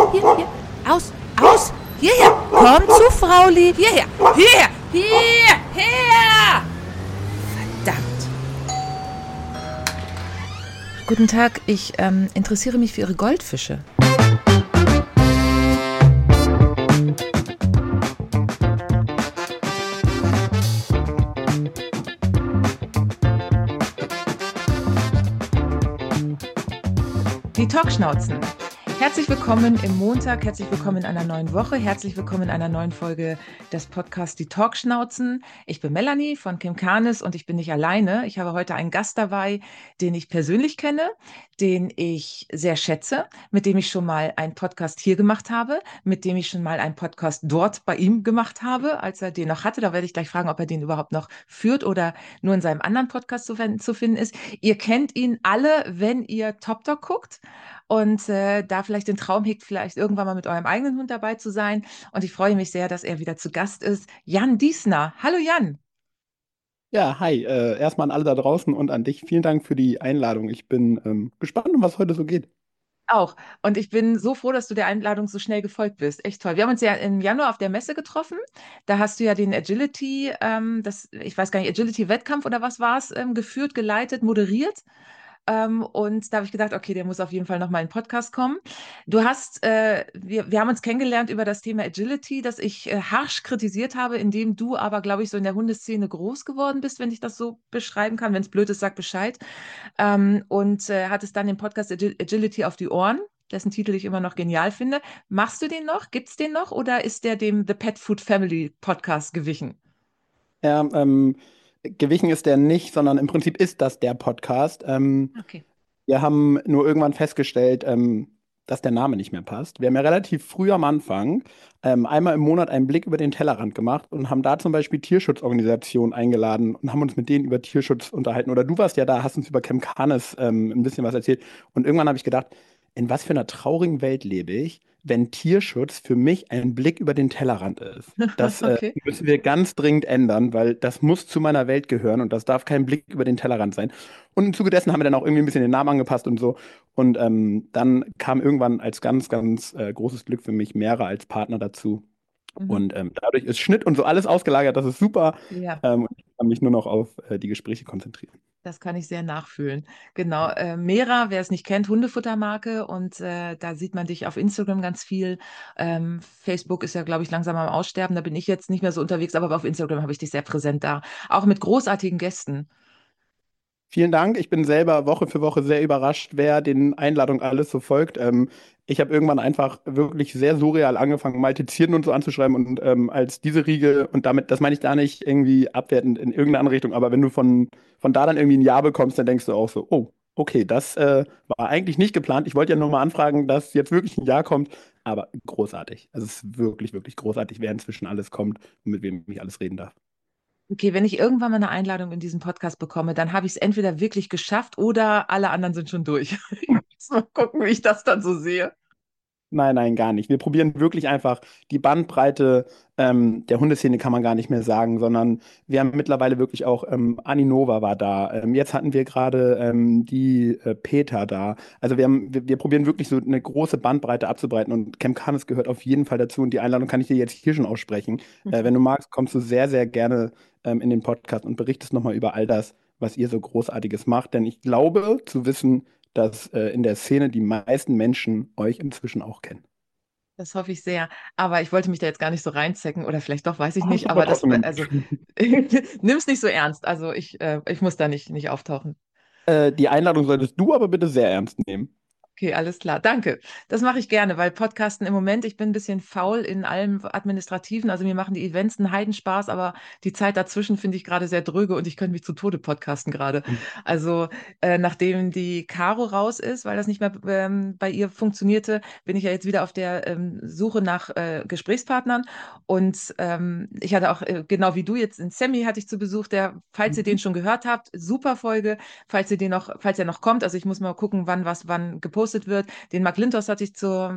hier. Aus. Hierher. Komm zu Frauli. Hierher. Hierher. Verdammt. Guten Tag, ich interessiere mich für Ihre Goldfische. Die Talkschnauzen. Herzlich willkommen im Montag, herzlich willkommen in einer neuen Woche, herzlich willkommen in einer neuen Folge des Podcasts Die Talkschnauzen. Ich bin Melanie von Kimkanis und ich bin nicht alleine. Ich habe heute einen Gast dabei, den ich persönlich kenne, den ich sehr schätze, mit dem ich schon mal einen Podcast hier gemacht habe, mit dem ich schon mal einen Podcast dort bei ihm gemacht habe, als er den noch hatte. Da werde ich gleich fragen, ob er den überhaupt noch führt oder nur in seinem anderen Podcast zu finden ist. Ihr kennt ihn alle, wenn ihr Top Dog guckt. Und da vielleicht den Traum hegt, vielleicht irgendwann mal mit eurem eigenen Hund dabei zu sein. Und ich freue mich sehr, dass er wieder zu Gast ist. Jan Diesner. Hallo Jan. Ja, hi. Erstmal an alle da draußen und an dich. Vielen Dank für die Einladung. Ich bin gespannt, um was heute so geht. Auch. Und ich bin so froh, dass du der Einladung so schnell gefolgt bist. Echt toll. Wir haben uns ja im Januar auf der Messe getroffen. Da hast du ja den Agility, ich weiß gar nicht, Agility-Wettkampf oder was war es, geführt, geleitet, moderiert. Und da habe ich gedacht, okay, der muss auf jeden Fall nochmal in den Podcast kommen. Wir haben uns kennengelernt über das Thema Agility, das ich harsch kritisiert habe, indem du aber, glaube ich, so in der Hundeszene groß geworden bist, wenn ich das so beschreiben kann. Wenn es blöd ist, sag Bescheid. Und hattest dann den Podcast Agility auf die Ohren, dessen Titel ich immer noch genial finde. Machst du den noch? Gibt's den noch? Oder ist der dem The Pet Food Family Podcast gewichen? Ja, gewichen ist der nicht, sondern im Prinzip ist das der Podcast. Okay. Wir haben nur irgendwann festgestellt, dass der Name nicht mehr passt. Wir haben ja relativ früh am Anfang einmal im Monat einen Blick über den Tellerrand gemacht und haben da zum Beispiel Tierschutzorganisationen eingeladen und haben uns mit denen über Tierschutz unterhalten. Oder du warst ja da, hast uns über Canis ein bisschen was erzählt. Und irgendwann habe ich gedacht, in was für einer traurigen Welt lebe ich, wenn Tierschutz für mich ein Blick über den Tellerrand ist. Das Okay. müssen wir ganz dringend ändern, weil das muss zu meiner Welt gehören und das darf kein Blick über den Tellerrand sein. Und im Zuge dessen haben wir dann auch irgendwie ein bisschen den Namen angepasst und so. Und dann kam irgendwann als ganz, ganz großes Glück für mich Mera als Partner dazu. Mhm. Und dadurch ist Schnitt und so alles ausgelagert. Das ist super. Ja. Und ich kann mich nur noch auf die Gespräche konzentrieren. Das kann ich sehr nachfühlen. Genau. Mera, wer es nicht kennt, Hundefuttermarke. Und da sieht man dich auf Instagram ganz viel. Facebook ist ja, glaube ich, langsam am Aussterben. Da bin ich jetzt nicht mehr so unterwegs, aber auf Instagram habe ich dich sehr präsent da. Auch mit großartigen Gästen. Vielen Dank. Ich bin selber Woche für Woche sehr überrascht, wer den Einladungen alles so folgt. Ich habe irgendwann einfach wirklich sehr surreal angefangen, mal Tizieren und so anzuschreiben und als diese Riege, und damit, das meine ich gar nicht irgendwie abwertend in irgendeine andere Richtung, aber wenn du von da dann irgendwie ein Ja bekommst, dann denkst du auch so, oh, okay, das war eigentlich nicht geplant. Ich wollte ja nur mal anfragen, dass jetzt wirklich ein Ja kommt, aber großartig. Also es ist wirklich, wirklich großartig, wer inzwischen alles kommt und mit wem ich alles reden darf. Okay, wenn ich irgendwann mal eine Einladung in diesen Podcast bekomme, dann habe ich es entweder wirklich geschafft oder alle anderen sind schon durch. Ich muss mal gucken, wie ich das dann so sehe. Nein, nein, gar nicht. Wir probieren wirklich einfach die Bandbreite der Hundeszene kann man gar nicht mehr sagen, sondern wir haben mittlerweile wirklich auch Aninova war da. Jetzt hatten wir gerade die Peter da. Also wir probieren wirklich so eine große Bandbreite abzubreiten und Camp Canis gehört auf jeden Fall dazu und die Einladung kann ich dir jetzt hier schon aussprechen. Wenn du magst, kommst du sehr, sehr gerne in den Podcast und berichtest nochmal über all das, was ihr so Großartiges macht. Denn ich glaube zu wissen, dass in der Szene die meisten Menschen euch inzwischen auch kennen. Das hoffe ich sehr. Aber ich wollte mich da jetzt gar nicht so reinzecken oder vielleicht doch, weiß ich Hast nicht. du aber Aber das, trotzdem also, gemacht. nimm es nicht so ernst. Also ich muss da nicht auftauchen. Die Einladung solltest du aber bitte sehr ernst nehmen. Okay, alles klar. Danke. Das mache ich gerne, weil Podcasten im Moment, ich bin ein bisschen faul in allem Administrativen. Also mir machen die Events einen Heidenspaß, aber die Zeit dazwischen finde ich gerade sehr dröge und ich könnte mich zu Tode podcasten gerade. Also nachdem die Caro raus ist, weil das nicht mehr bei ihr funktionierte, bin ich ja jetzt wieder auf der Suche nach Gesprächspartnern. Und ich hatte auch, genau wie du jetzt, in Sammy hatte ich zu Besuch, der, falls ihr den Mhm. schon gehört habt, super Folge, falls er noch kommt. Also ich muss mal gucken, wann gepostet wird. Den Mark Lintos hatte ich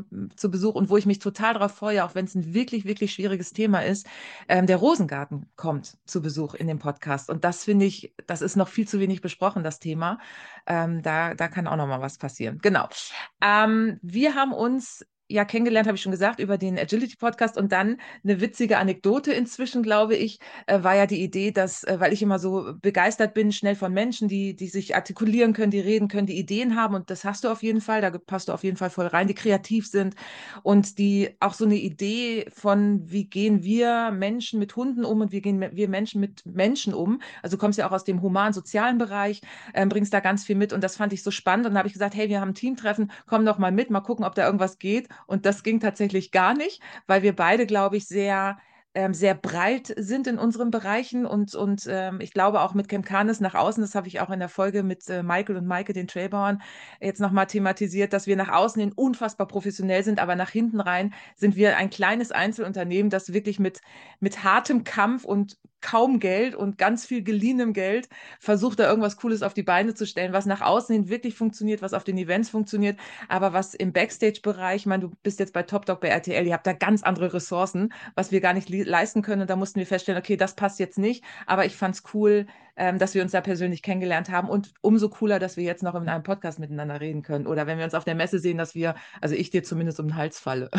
zu Besuch und wo ich mich total darauf freue, auch wenn es ein wirklich, wirklich schwieriges Thema ist, der Rosengarten kommt zu Besuch in dem Podcast. Und das finde ich, das ist noch viel zu wenig besprochen, das Thema. Da kann auch noch mal was passieren. Genau. Wir haben uns ja kennengelernt, habe ich schon gesagt, über den Agility Podcast und dann eine witzige Anekdote inzwischen, glaube ich, war ja die Idee, dass, weil ich immer so begeistert bin, schnell von Menschen, die sich artikulieren können, die reden können, die Ideen haben und das hast du auf jeden Fall, da passt du auf jeden Fall voll rein, die kreativ sind und die auch so eine Idee von, wie gehen wir Menschen mit Hunden um und wie gehen wir Menschen mit Menschen um. Also du kommst ja auch aus dem human-sozialen Bereich, bringst da ganz viel mit und das fand ich so spannend und dann habe ich gesagt, hey, wir haben ein Teamtreffen, komm doch mal mit, mal gucken, ob da irgendwas geht und das ging tatsächlich gar nicht, weil wir beide, glaube ich, sehr breit sind in unseren Bereichen und ich glaube auch mit Chemcanis nach außen, das habe ich auch in der Folge mit Michael und Maike, den Trailbauern, jetzt nochmal thematisiert, dass wir nach außen hin unfassbar professionell sind, aber nach hinten rein sind wir ein kleines Einzelunternehmen, das wirklich mit hartem Kampf und kaum Geld und ganz viel geliehenem Geld versucht, da irgendwas Cooles auf die Beine zu stellen, was nach außen hin wirklich funktioniert, was auf den Events funktioniert, aber was im Backstage-Bereich, ich meine, du bist jetzt bei Top Dog, bei RTL, ihr habt da ganz andere Ressourcen, was wir gar nicht leisten können. Und da mussten wir feststellen, okay, das passt jetzt nicht. Aber ich fand es cool, dass wir uns da persönlich kennengelernt haben. Und umso cooler, dass wir jetzt noch in einem Podcast miteinander reden können. Oder wenn wir uns auf der Messe sehen, dass wir, also ich dir zumindest um den Hals falle.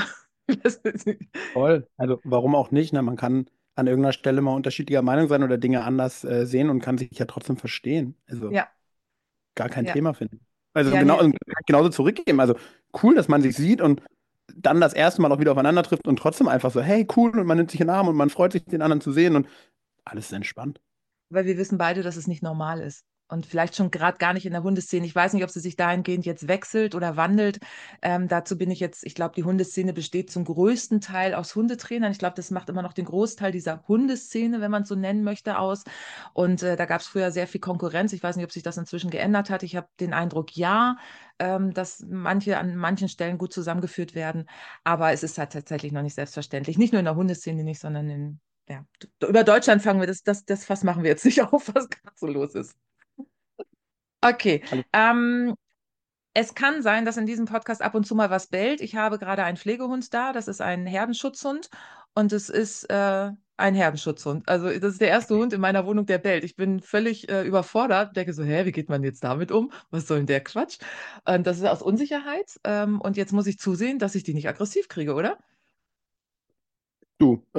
Voll. Also warum auch nicht? Ne? Man kann an irgendeiner Stelle mal unterschiedlicher Meinung sein oder Dinge anders sehen und kann sich ja trotzdem verstehen. Also Ja, gar kein ja, Thema finden. Also ja, genau, nee. also genauso zurückgeben. Also cool, dass man sich sieht und dann das erste Mal auch wieder aufeinander trifft und trotzdem einfach so, hey, cool, und man nimmt sich in den Arm und man freut sich, den anderen zu sehen und alles ist entspannt. Weil wir wissen beide, dass es nicht normal ist. Und vielleicht schon gerade gar nicht in der Hundeszene. Ich weiß nicht, ob sie sich dahingehend jetzt wechselt oder wandelt. Dazu bin ich jetzt, ich glaube, die Hundeszene besteht zum größten Teil aus Hundetrainern. Ich glaube, das macht immer noch den Großteil dieser Hundeszene, wenn man es so nennen möchte, aus. Und da gab es früher sehr viel Konkurrenz. Ich weiß nicht, ob sich das inzwischen geändert hat. Ich habe den Eindruck, ja, dass manche an manchen Stellen gut zusammengeführt werden. Aber es ist halt tatsächlich noch nicht selbstverständlich. Nicht nur in der Hundeszene nicht, sondern in ja, über Deutschland fangen wir das Fass machen wir jetzt nicht auf, was gerade so los ist. Okay. Alles Ähm, Es kann sein, dass in diesem Podcast ab und zu mal was bellt. Ich habe gerade einen Pflegehund da. Das ist ein Herdenschutzhund und es ist ein Herdenschutzhund. Also das ist der erste Hund in meiner Wohnung, der bellt. Ich bin völlig überfordert. Denke so, hä, wie geht man jetzt damit um? Was soll denn der Quatsch? Und das ist aus Unsicherheit. Und jetzt muss ich zusehen, dass ich die nicht aggressiv kriege, oder? du,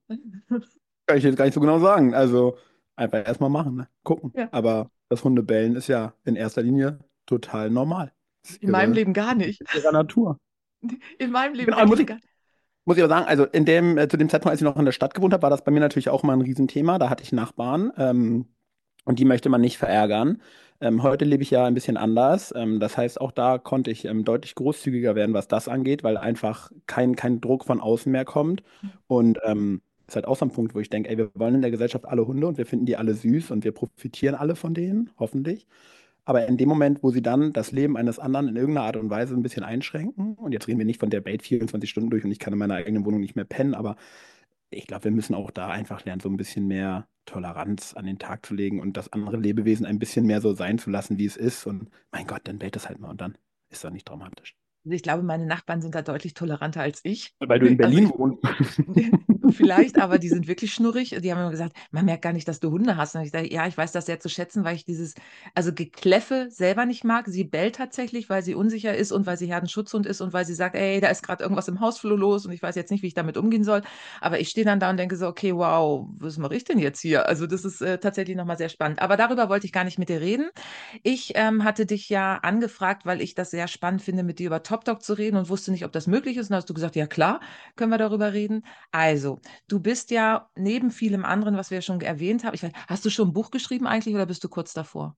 kann ich jetzt gar nicht so genau sagen. Also einfach erstmal machen, ne? Gucken. Ja. Aber das Hundebellen ist ja in erster Linie total normal. Das ist In meinem Leben gar das nicht. ist ihre Natur. In meinem Leben Genau, wirklich gar nicht. muss ich aber sagen, also zu dem Zeitpunkt, als ich noch in der Stadt gewohnt habe, war das bei mir natürlich auch mal ein Riesenthema. Da hatte ich Nachbarn, und die möchte man nicht verärgern. Heute lebe ich ja ein bisschen anders. Das heißt, auch da konnte ich deutlich großzügiger werden, was das angeht, weil einfach kein Druck von außen mehr kommt. Und ist halt auch so ein Punkt, wo ich denke, ey, wir wollen in der Gesellschaft alle Hunde und wir finden die alle süß und wir profitieren alle von denen, hoffentlich. Aber in dem Moment, wo sie dann das Leben eines anderen in irgendeiner Art und Weise ein bisschen einschränken, und jetzt reden wir nicht von der Bait 24 Stunden durch und ich kann in meiner eigenen Wohnung nicht mehr pennen, aber ich glaube, wir müssen auch da einfach lernen, so ein bisschen mehr Toleranz an den Tag zu legen und das andere Lebewesen ein bisschen mehr so sein zu lassen, wie es ist. Und mein Gott, dann bellt es halt mal und dann ist das nicht dramatisch. Also ich glaube, meine Nachbarn sind da deutlich toleranter als ich. Weil du in Also Berlin ich, wohnst. vielleicht, aber die sind wirklich schnurrig. Die haben immer gesagt, man merkt gar nicht, dass du Hunde hast. Und ich sage, ja, ich weiß das sehr zu schätzen, weil ich dieses, also Gekläffe selber nicht mag. Sie bellt tatsächlich, weil sie unsicher ist und weil sie Herdenschutzhund ist und weil sie sagt, ey, da ist gerade irgendwas im Hausflur los und ich weiß jetzt nicht, wie ich damit umgehen soll. Aber ich stehe dann da und denke so, okay, wow, was mache ich denn jetzt hier? Also das ist tatsächlich nochmal sehr spannend. Aber darüber wollte ich gar nicht mit dir reden. Ich hatte dich ja angefragt, weil ich das sehr spannend finde, mit dir über Top Dog zu reden und wusste nicht, ob das möglich ist. Und dann hast du gesagt, ja klar, können wir darüber reden. Also, du bist ja neben vielem anderen, was wir ja schon erwähnt haben, ich weiß, hast du schon ein Buch geschrieben eigentlich oder bist du kurz davor?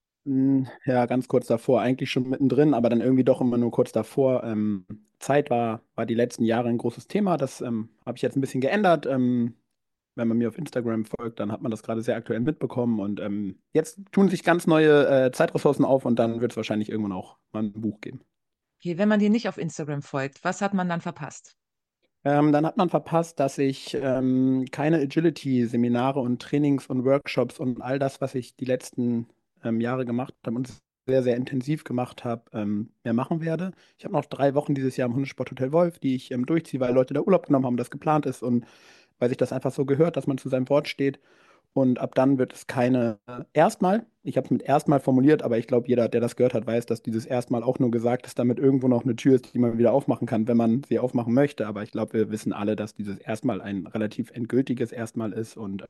Ja, ganz kurz davor, eigentlich schon mittendrin, aber dann irgendwie doch immer nur kurz davor. Zeit war die letzten Jahre ein großes Thema. Das habe ich jetzt ein bisschen geändert. Wenn man mir auf Instagram folgt, dann hat man das gerade sehr aktuell mitbekommen. Und jetzt tun sich ganz neue Zeitressourcen auf und dann wird es wahrscheinlich irgendwann auch mal ein Buch geben. Okay, wenn man dir nicht auf Instagram folgt, was hat man dann verpasst? Dann hat man verpasst, dass ich keine Agility-Seminare und Trainings und Workshops und all das, was ich die letzten Jahre gemacht habe und sehr, sehr intensiv gemacht habe, mehr machen werde. Ich habe noch 3 Wochen dieses Jahr im Hundesporthotel Wolf, die ich durchziehe, weil Leute da Urlaub genommen haben, das geplant ist und weil sich das einfach so gehört, dass man zu seinem Wort steht. Und ab dann wird es keine erstmal. Ich habe es mit erstmal formuliert, aber ich glaube, jeder, der das gehört hat, weiß, dass dieses erstmal auch nur gesagt ist, damit irgendwo noch eine Tür ist, die man wieder aufmachen kann, wenn man sie aufmachen möchte. Aber ich glaube, wir wissen alle, dass dieses erstmal ein relativ endgültiges erstmal ist und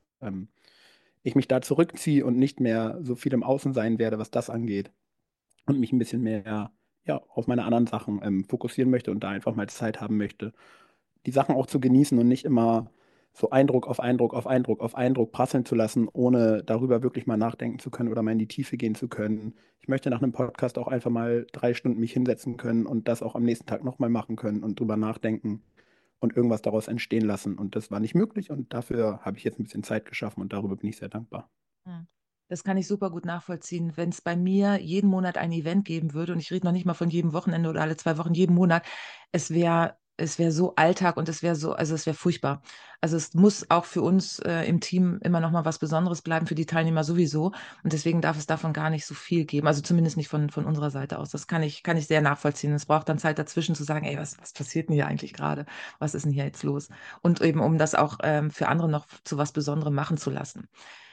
ich mich da zurückziehe und nicht mehr so viel im Außen sein werde, was das angeht. Und mich ein bisschen mehr ja, auf meine anderen Sachen fokussieren möchte und da einfach mal Zeit haben möchte, die Sachen auch zu genießen und nicht immer so Eindruck auf Eindruck auf Eindruck auf Eindruck prasseln zu lassen, ohne darüber wirklich mal nachdenken zu können oder mal in die Tiefe gehen zu können. Ich möchte nach einem Podcast auch einfach mal 3 Stunden mich hinsetzen können und das auch am nächsten Tag nochmal machen können und drüber nachdenken und irgendwas daraus entstehen lassen. Und das war nicht möglich und dafür habe ich jetzt ein bisschen Zeit geschaffen und darüber bin ich sehr dankbar. Hm. Das kann ich super gut nachvollziehen. Wenn es bei mir jeden Monat ein Event geben würde, und ich rede noch nicht mal von jedem Wochenende oder alle 2 Wochen, jeden Monat, es wäre so Alltag und also es wäre furchtbar. Also es muss auch für uns im Team immer noch mal was Besonderes bleiben, für die Teilnehmer sowieso. Und deswegen darf es davon gar nicht so viel geben. Also zumindest nicht von unserer Seite aus. Das kann ich sehr nachvollziehen. Es braucht dann Zeit dazwischen zu sagen, ey, was passiert denn hier eigentlich gerade? Was ist denn hier jetzt los? Und eben, um das auch für andere noch zu was Besonderem machen zu lassen.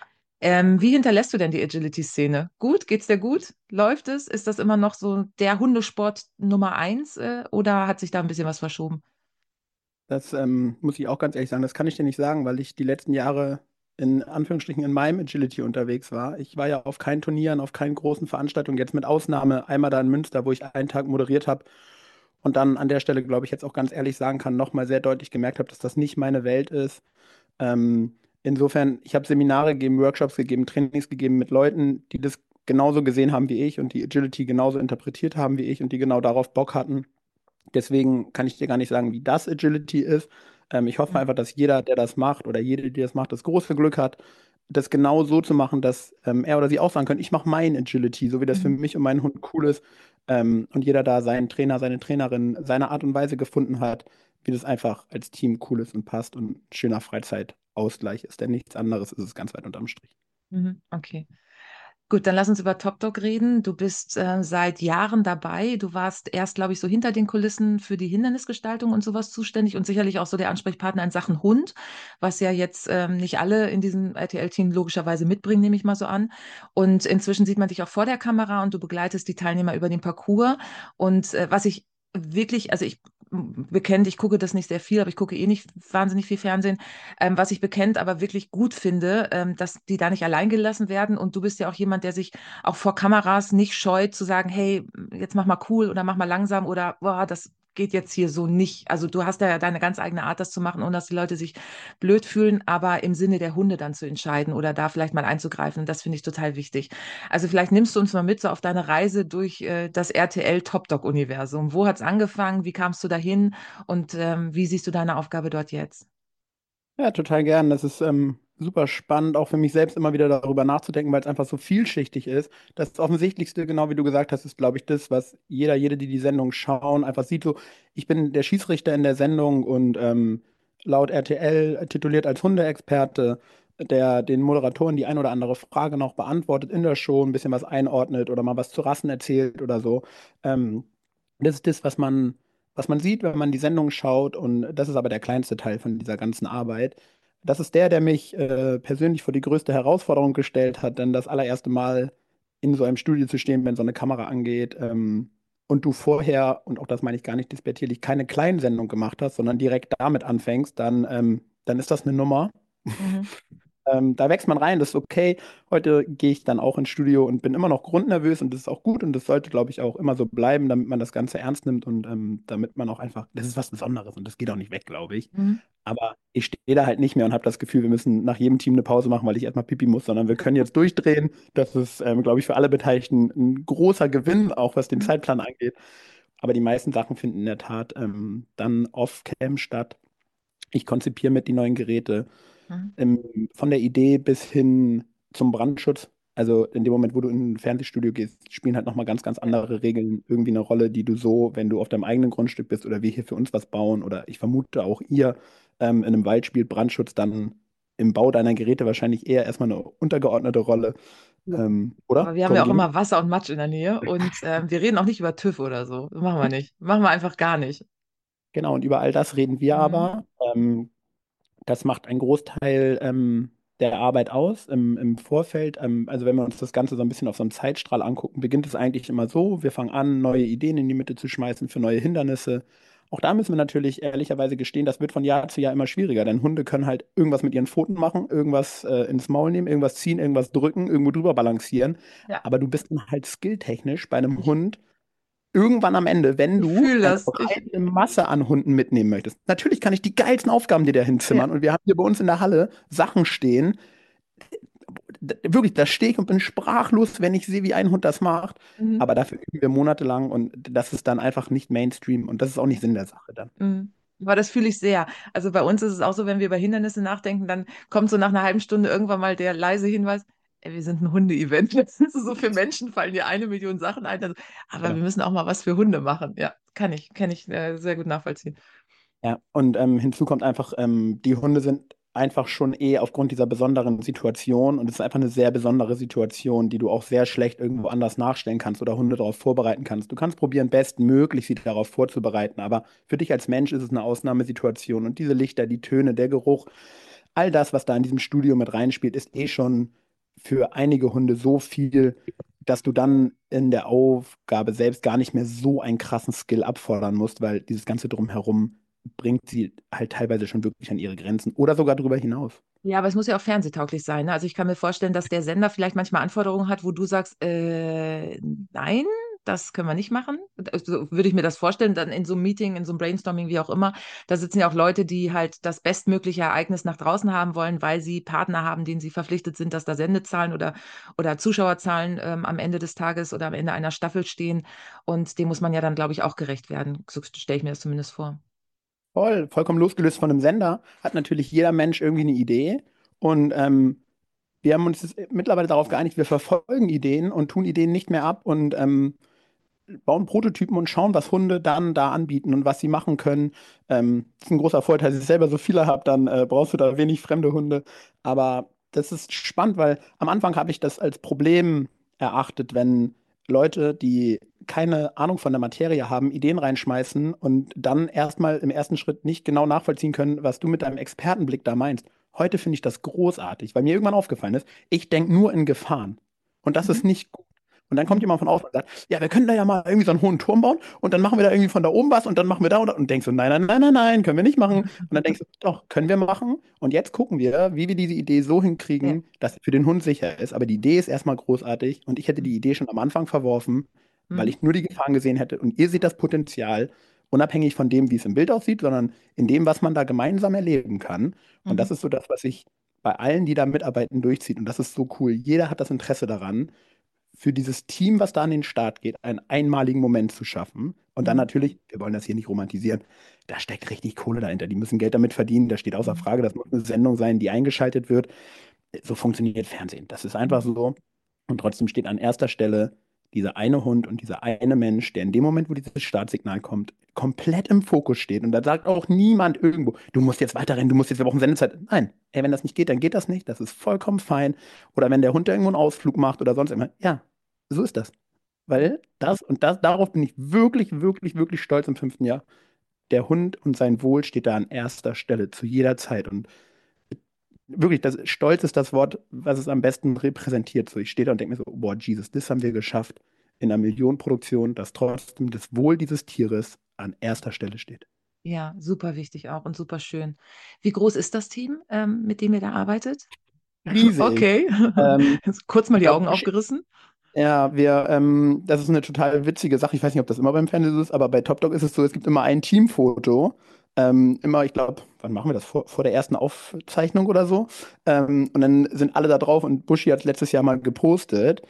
Wie hinterlässt du denn die Agility-Szene? Gut? Geht's dir gut? Läuft es? Ist das immer noch so der Hundesport Nummer eins, oder hat sich da ein bisschen was verschoben? Das muss ich auch ganz ehrlich sagen, das kann ich dir nicht sagen, weil ich die letzten Jahre in Anführungsstrichen in meinem Agility unterwegs war. Ich war ja auf keinen Turnieren, auf keinen großen Veranstaltungen, jetzt mit Ausnahme einmal da in Münster, wo ich einen Tag moderiert habe und dann an der Stelle, glaube ich, jetzt auch ganz ehrlich sagen kann, nochmal sehr deutlich gemerkt habe, dass das nicht meine Welt ist. Insofern, ich habe Seminare gegeben, Workshops gegeben, Trainings gegeben mit Leuten, die das genauso gesehen haben wie ich und die Agility genauso interpretiert haben wie ich und die genau darauf Bock hatten. Deswegen kann ich dir gar nicht sagen, wie das Agility ist. Ich hoffe Mhm. einfach, dass jeder, der das macht oder jede, die das macht, das große Glück hat, das genau so zu machen, dass er oder sie auch sagen können, ich mache mein Agility, so wie das für Mhm. mich und meinen Hund cool ist. Und jeder da seinen Trainer, seine Trainerin, seine Art und Weise gefunden hat, wie das einfach als Team cool ist und passt und ein schöner Freizeitausgleich ist. Denn nichts anderes ist es ganz weit unterm Strich. Mhm. Okay. Gut, dann lass uns über Top Dog reden. Du bist seit Jahren dabei. Du warst erst, glaube ich, so hinter den Kulissen für die Hindernisgestaltung und sowas zuständig und sicherlich auch so der Ansprechpartner in Sachen Hund, was ja jetzt nicht alle in diesem RTL-Team logischerweise mitbringen, nehme ich mal so an. Und inzwischen sieht man dich auch vor der Kamera und du begleitest die Teilnehmer über den Parcours. Und was ich wirklich, also ich bekennt, ich gucke das nicht sehr viel, aber ich gucke eh nicht wahnsinnig viel Fernsehen. Was ich bekennt, aber wirklich gut finde, dass die da nicht allein gelassen werden. Und du bist ja auch jemand, der sich auch vor Kameras nicht scheut zu sagen, hey, jetzt mach mal cool oder mach mal langsam oder boah, das geht jetzt hier so nicht. Also du hast ja deine ganz eigene Art, das zu machen, ohne dass die Leute sich blöd fühlen, aber im Sinne der Hunde dann zu entscheiden oder da vielleicht mal einzugreifen. Und das finde ich total wichtig. Also vielleicht nimmst du uns mal mit so auf deine Reise durch das RTL Top Dog Universum. Wo hat es angefangen? Wie kamst du dahin? Und wie siehst du deine Aufgabe dort jetzt? Ja, total gern. Das ist super spannend, auch für mich selbst immer wieder darüber nachzudenken, weil es einfach so vielschichtig ist. Das Offensichtlichste, genau wie du gesagt hast, ist, glaube ich, das, was jede, die die Sendung schauen, einfach sieht so, ich bin der Schiedsrichter in der Sendung und laut RTL tituliert als Hundeexperte, der den Moderatoren die ein oder andere Frage noch beantwortet in der Show, ein bisschen was einordnet oder mal was zu Rassen erzählt oder so. Ähm, Das ist das, was man sieht, wenn man die Sendung schaut. Und das ist aber der kleinste Teil von dieser ganzen Arbeit. Das ist der mich persönlich vor die größte Herausforderung gestellt hat, denn das allererste Mal in so einem Studio zu stehen, wenn so eine Kamera angeht, und du vorher, und auch das meine ich gar nicht despektierlich, keine Kleinsendung gemacht hast, sondern direkt damit anfängst, dann ist das eine Nummer. Mhm. Da wächst man rein, das ist okay. Heute gehe ich dann auch ins Studio und bin immer noch grundnervös und das ist auch gut und das sollte, glaube ich, auch immer so bleiben, damit man das Ganze ernst nimmt und damit man auch einfach, das ist was Besonderes und das geht auch nicht weg, glaube ich. Mhm. Aber ich stehe da halt nicht mehr und habe das Gefühl, wir müssen nach jedem Team eine Pause machen, weil ich erstmal Pipi muss, sondern wir können jetzt durchdrehen. Das ist, glaube ich, für alle Beteiligten ein großer Gewinn, auch was den Mhm. Zeitplan angeht. Aber die meisten Sachen finden in der Tat dann off-cam statt. Ich konzipiere mit die neuen Geräte Mhm. von der Idee bis hin zum Brandschutz. Also in dem Moment, wo du in ein Fernsehstudio gehst, spielen halt nochmal ganz, ganz Ja. andere Regeln irgendwie eine Rolle, die du so, wenn du auf deinem eigenen Grundstück bist oder wir hier für uns was bauen oder ich vermute auch ihr in einem Wald spielt Brandschutz dann im Bau deiner Geräte wahrscheinlich eher erstmal eine untergeordnete Rolle. Ja. Oder? Aber wir haben ja auch Korrigiere mich. immer Wasser und Matsch in der Nähe und wir reden auch nicht über TÜV oder so. Das machen wir nicht. Machen wir einfach gar nicht. Genau, und über all das reden wir Mhm. aber. Das macht einen Großteil. der Arbeit aus im Vorfeld. Also wenn wir uns das Ganze so ein bisschen auf so einem Zeitstrahl angucken, beginnt es eigentlich immer so, wir fangen an, neue Ideen in die Mitte zu schmeißen für neue Hindernisse. Auch da müssen wir natürlich ehrlicherweise gestehen, das wird von Jahr zu Jahr immer schwieriger, denn Hunde können halt irgendwas mit ihren Pfoten machen, irgendwas ins Maul nehmen, irgendwas ziehen, irgendwas drücken, irgendwo drüber balancieren. Ja, Aber du bist dann halt skilltechnisch bei einem Hund irgendwann am Ende, wenn ich du fühle eine das. breite Masse an Hunden mitnehmen möchtest. Natürlich kann ich die geilsten Aufgaben dir da Ja. hinzimmern und wir haben hier bei uns in der Halle Sachen stehen. Wirklich, da stehe ich und bin sprachlos, wenn ich sehe, wie ein Hund das macht. Mhm. Aber dafür üben wir monatelang und das ist dann einfach nicht Mainstream und das ist auch nicht Sinn der Sache dann. Mhm. Aber das fühle ich sehr. Also bei uns ist es auch so, wenn wir über Hindernisse nachdenken, dann kommt so nach einer halben Stunde irgendwann mal der leise Hinweis, ey, wir sind ein Hunde-Event. Das ist so, für Menschen fallen dir 1 Million Sachen ein. Also, aber Genau. wir müssen auch mal was für Hunde machen. Ja, kann ich sehr gut nachvollziehen. Ja, und hinzu kommt einfach, die Hunde sind einfach schon aufgrund dieser besonderen Situation und es ist einfach eine sehr besondere Situation, die du auch sehr schlecht irgendwo anders nachstellen kannst oder Hunde darauf vorbereiten kannst. Du kannst probieren, bestmöglich sie darauf vorzubereiten, aber für dich als Mensch ist es eine Ausnahmesituation und diese Lichter, die Töne, der Geruch, all das, was da in diesem Studio mit reinspielt, ist schon für einige Hunde so viel, dass du dann in der Aufgabe selbst gar nicht mehr so einen krassen Skill abfordern musst, weil dieses ganze Drumherum bringt sie halt teilweise schon wirklich an ihre Grenzen oder sogar darüber hinaus. Ja, aber es muss ja auch fernsehtauglich sein. Ne? Also ich kann mir vorstellen, dass der Sender vielleicht manchmal Anforderungen hat, wo du sagst, nein, das können wir nicht machen. Also würde ich mir das vorstellen, dann in so einem Meeting, in so einem Brainstorming, wie auch immer. Da sitzen ja auch Leute, die halt das bestmögliche Ereignis nach draußen haben wollen, weil sie Partner haben, denen sie verpflichtet sind, dass da Sendezahlen oder Zuschauerzahlen am Ende des Tages oder am Ende einer Staffel stehen. Und dem muss man ja dann, glaube ich, auch gerecht werden. So stelle ich mir das zumindest vor. Vollkommen losgelöst von einem Sender hat natürlich jeder Mensch irgendwie eine Idee und wir haben uns jetzt mittlerweile darauf geeinigt, wir verfolgen Ideen und tun Ideen nicht mehr ab und bauen Prototypen und schauen, was Hunde dann da anbieten und was sie machen können. Das ist ein großer Vorteil, dass ich selber so viele habe, dann brauchst du da wenig fremde Hunde. Aber das ist spannend, weil am Anfang habe ich das als Problem erachtet, wenn Leute, die keine Ahnung von der Materie haben, Ideen reinschmeißen und dann erstmal im ersten Schritt nicht genau nachvollziehen können, was du mit deinem Expertenblick da meinst. Heute finde ich das großartig, weil mir irgendwann aufgefallen ist, ich denke nur in Gefahren. Und das ist Mhm. nicht gut. Und dann kommt Mhm. jemand von außen und sagt, ja, wir können da ja mal irgendwie so einen hohen Turm bauen und dann machen wir da irgendwie von da oben was und dann machen wir da und denkst du, nein, nein, nein, nein, nein, können wir nicht machen. Und dann denkst du, doch, können wir machen. Und jetzt gucken wir, wie wir diese Idee so Ja. hinkriegen, dass sie für den Hund sicher ist. Aber die Idee ist erstmal großartig und ich hätte die Idee schon am Anfang verworfen, weil Mhm. ich nur die Gefahren gesehen hätte und ihr seht das Potenzial, unabhängig von dem, wie es im Bild aussieht, sondern in dem, was man da gemeinsam erleben kann. Und Mhm. das ist so das, was sich bei allen, die da mitarbeiten, durchzieht. Und das ist so cool. Jeder hat das Interesse daran, für dieses Team, was da an den Start geht, einen einmaligen Moment zu schaffen. Und dann Mhm. natürlich, wir wollen das hier nicht romantisieren, da steckt richtig Kohle dahinter. Die müssen Geld damit verdienen. Das steht außer Mhm. Frage. Das muss eine Sendung sein, die eingeschaltet wird. So funktioniert Fernsehen. Das ist einfach Mhm. so. Und trotzdem steht an erster Stelle dieser eine Hund und dieser eine Mensch, der in dem Moment, wo dieses Startsignal kommt, komplett im Fokus steht. Und da sagt auch niemand irgendwo, du musst jetzt weiterrennen, du musst jetzt, wir brauchen Sendezeit. Nein, ey, wenn das nicht geht, dann geht das nicht. Das ist vollkommen fein. Oder wenn der Hund da irgendwo einen Ausflug macht oder sonst immer. Ja, so ist das. Weil das und das, darauf bin ich wirklich, wirklich, wirklich stolz im 5. Jahr. Der Hund und sein Wohl steht da an erster Stelle zu jeder Zeit. Und wirklich, das Stolz ist das Wort, was es am besten repräsentiert. So, ich stehe da und denke mir so, boah, Jesus, das haben wir geschafft in einer Millionenproduktion, dass trotzdem das Wohl dieses Tieres an erster Stelle steht. Ja, super wichtig auch und super schön. Wie groß ist das Team, mit dem ihr da arbeitet? Riesig. Okay, Ähm, kurz mal ich die glaube, Augen aufgerissen. ja, das ist eine total witzige Sache. Ich weiß nicht, ob das immer beim Fernsehen so ist, aber bei Top Dog ist es so, es gibt immer ein Teamfoto. Immer, ich glaube, wann machen wir das? Vor der ersten Aufzeichnung oder so. Und dann sind alle da drauf und Buschi hat es letztes Jahr mal gepostet.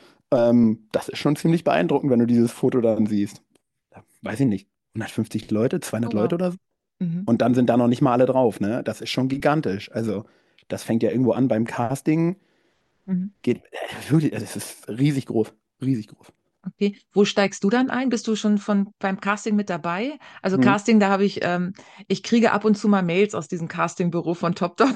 Das ist schon ziemlich beeindruckend, wenn du dieses Foto dann siehst. Weiß ich nicht, 150 Leute, Oh, 200 Leute wow. oder so. Mhm. Und dann sind da noch nicht mal alle drauf, ne? Das ist schon gigantisch. Also, das fängt ja irgendwo an beim Casting. Mhm. Geht, wirklich, es ist riesig groß. Riesig groß. Okay. Wo steigst du dann ein? Bist du schon beim Casting mit dabei? Also Mhm. Casting, da habe ich kriege ab und zu mal Mails aus diesem Castingbüro von TopDog.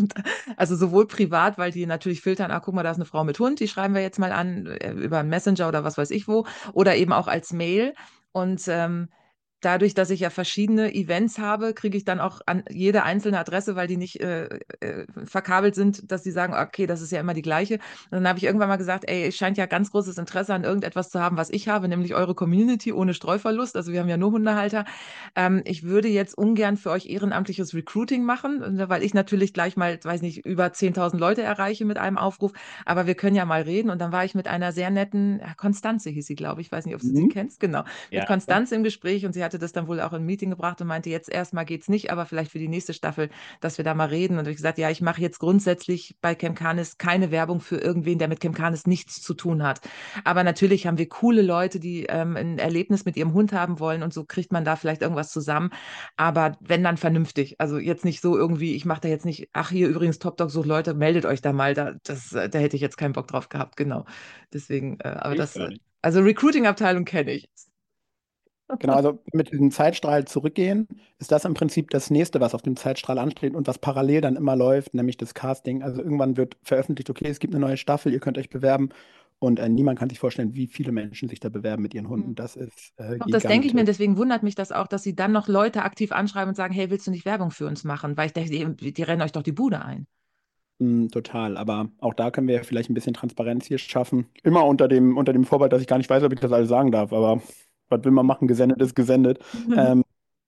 Also sowohl privat, weil die natürlich filtern, guck mal, da ist eine Frau mit Hund, die schreiben wir jetzt mal an, über Messenger oder was weiß ich wo, oder eben auch als Mail. Und dadurch, dass ich ja verschiedene Events habe, kriege ich dann auch an jede einzelne Adresse, weil die nicht verkabelt sind, dass sie sagen, okay, das ist ja immer die gleiche. Und dann habe ich irgendwann mal gesagt, ey, es scheint ja ganz großes Interesse an irgendetwas zu haben, was ich habe, nämlich eure Community ohne Streuverlust. Also wir haben ja nur Hundehalter. Ich würde jetzt ungern für euch ehrenamtliches Recruiting machen, weil ich natürlich gleich mal, weiß nicht, über 10.000 Leute erreiche mit einem Aufruf. Aber wir können ja mal reden. Und dann war ich mit einer sehr netten, ja, Konstanze hieß sie, glaube ich, weiß nicht, ob du sie Mhm. kennst, genau, mit Ja. Konstanze im Gespräch und sie hatte das dann wohl auch in ein Meeting gebracht und meinte, jetzt erstmal geht's nicht, aber vielleicht für die nächste Staffel, dass wir da mal reden. Und ich gesagt, ja, ich mache jetzt grundsätzlich bei Chemcanis keine Werbung für irgendwen, der mit Chemcanis nichts zu tun hat. Aber natürlich haben wir coole Leute, die ein Erlebnis mit ihrem Hund haben wollen und so kriegt man da vielleicht irgendwas zusammen. Aber wenn dann vernünftig. Also jetzt nicht so irgendwie, ich mache da jetzt nicht, ach hier übrigens Top Dog sucht Leute, meldet euch da mal. Da hätte ich jetzt keinen Bock drauf gehabt, genau. Deswegen, aber Ich das, gar nicht. also Recruiting-Abteilung kenne ich. Genau, also mit diesem Zeitstrahl zurückgehen, ist das im Prinzip das nächste, was auf dem Zeitstrahl ansteht und was parallel dann immer läuft, nämlich das Casting. Also irgendwann wird veröffentlicht, okay, es gibt eine neue Staffel, ihr könnt euch bewerben und niemand kann sich vorstellen, wie viele Menschen sich da bewerben mit ihren Hunden. Das ist Doch, das denke ich mir, gigantisch. deswegen wundert mich das auch, dass sie dann noch Leute aktiv anschreiben und sagen, hey, willst du nicht Werbung für uns machen? Weil ich denke, die rennen euch doch die Bude ein. Total, aber auch da können wir ja vielleicht ein bisschen Transparenz hier schaffen. Immer unter dem Vorbehalt, dass ich gar nicht weiß, ob ich das alles sagen darf, aber was will man machen? Gesendet ist gesendet. Ähm,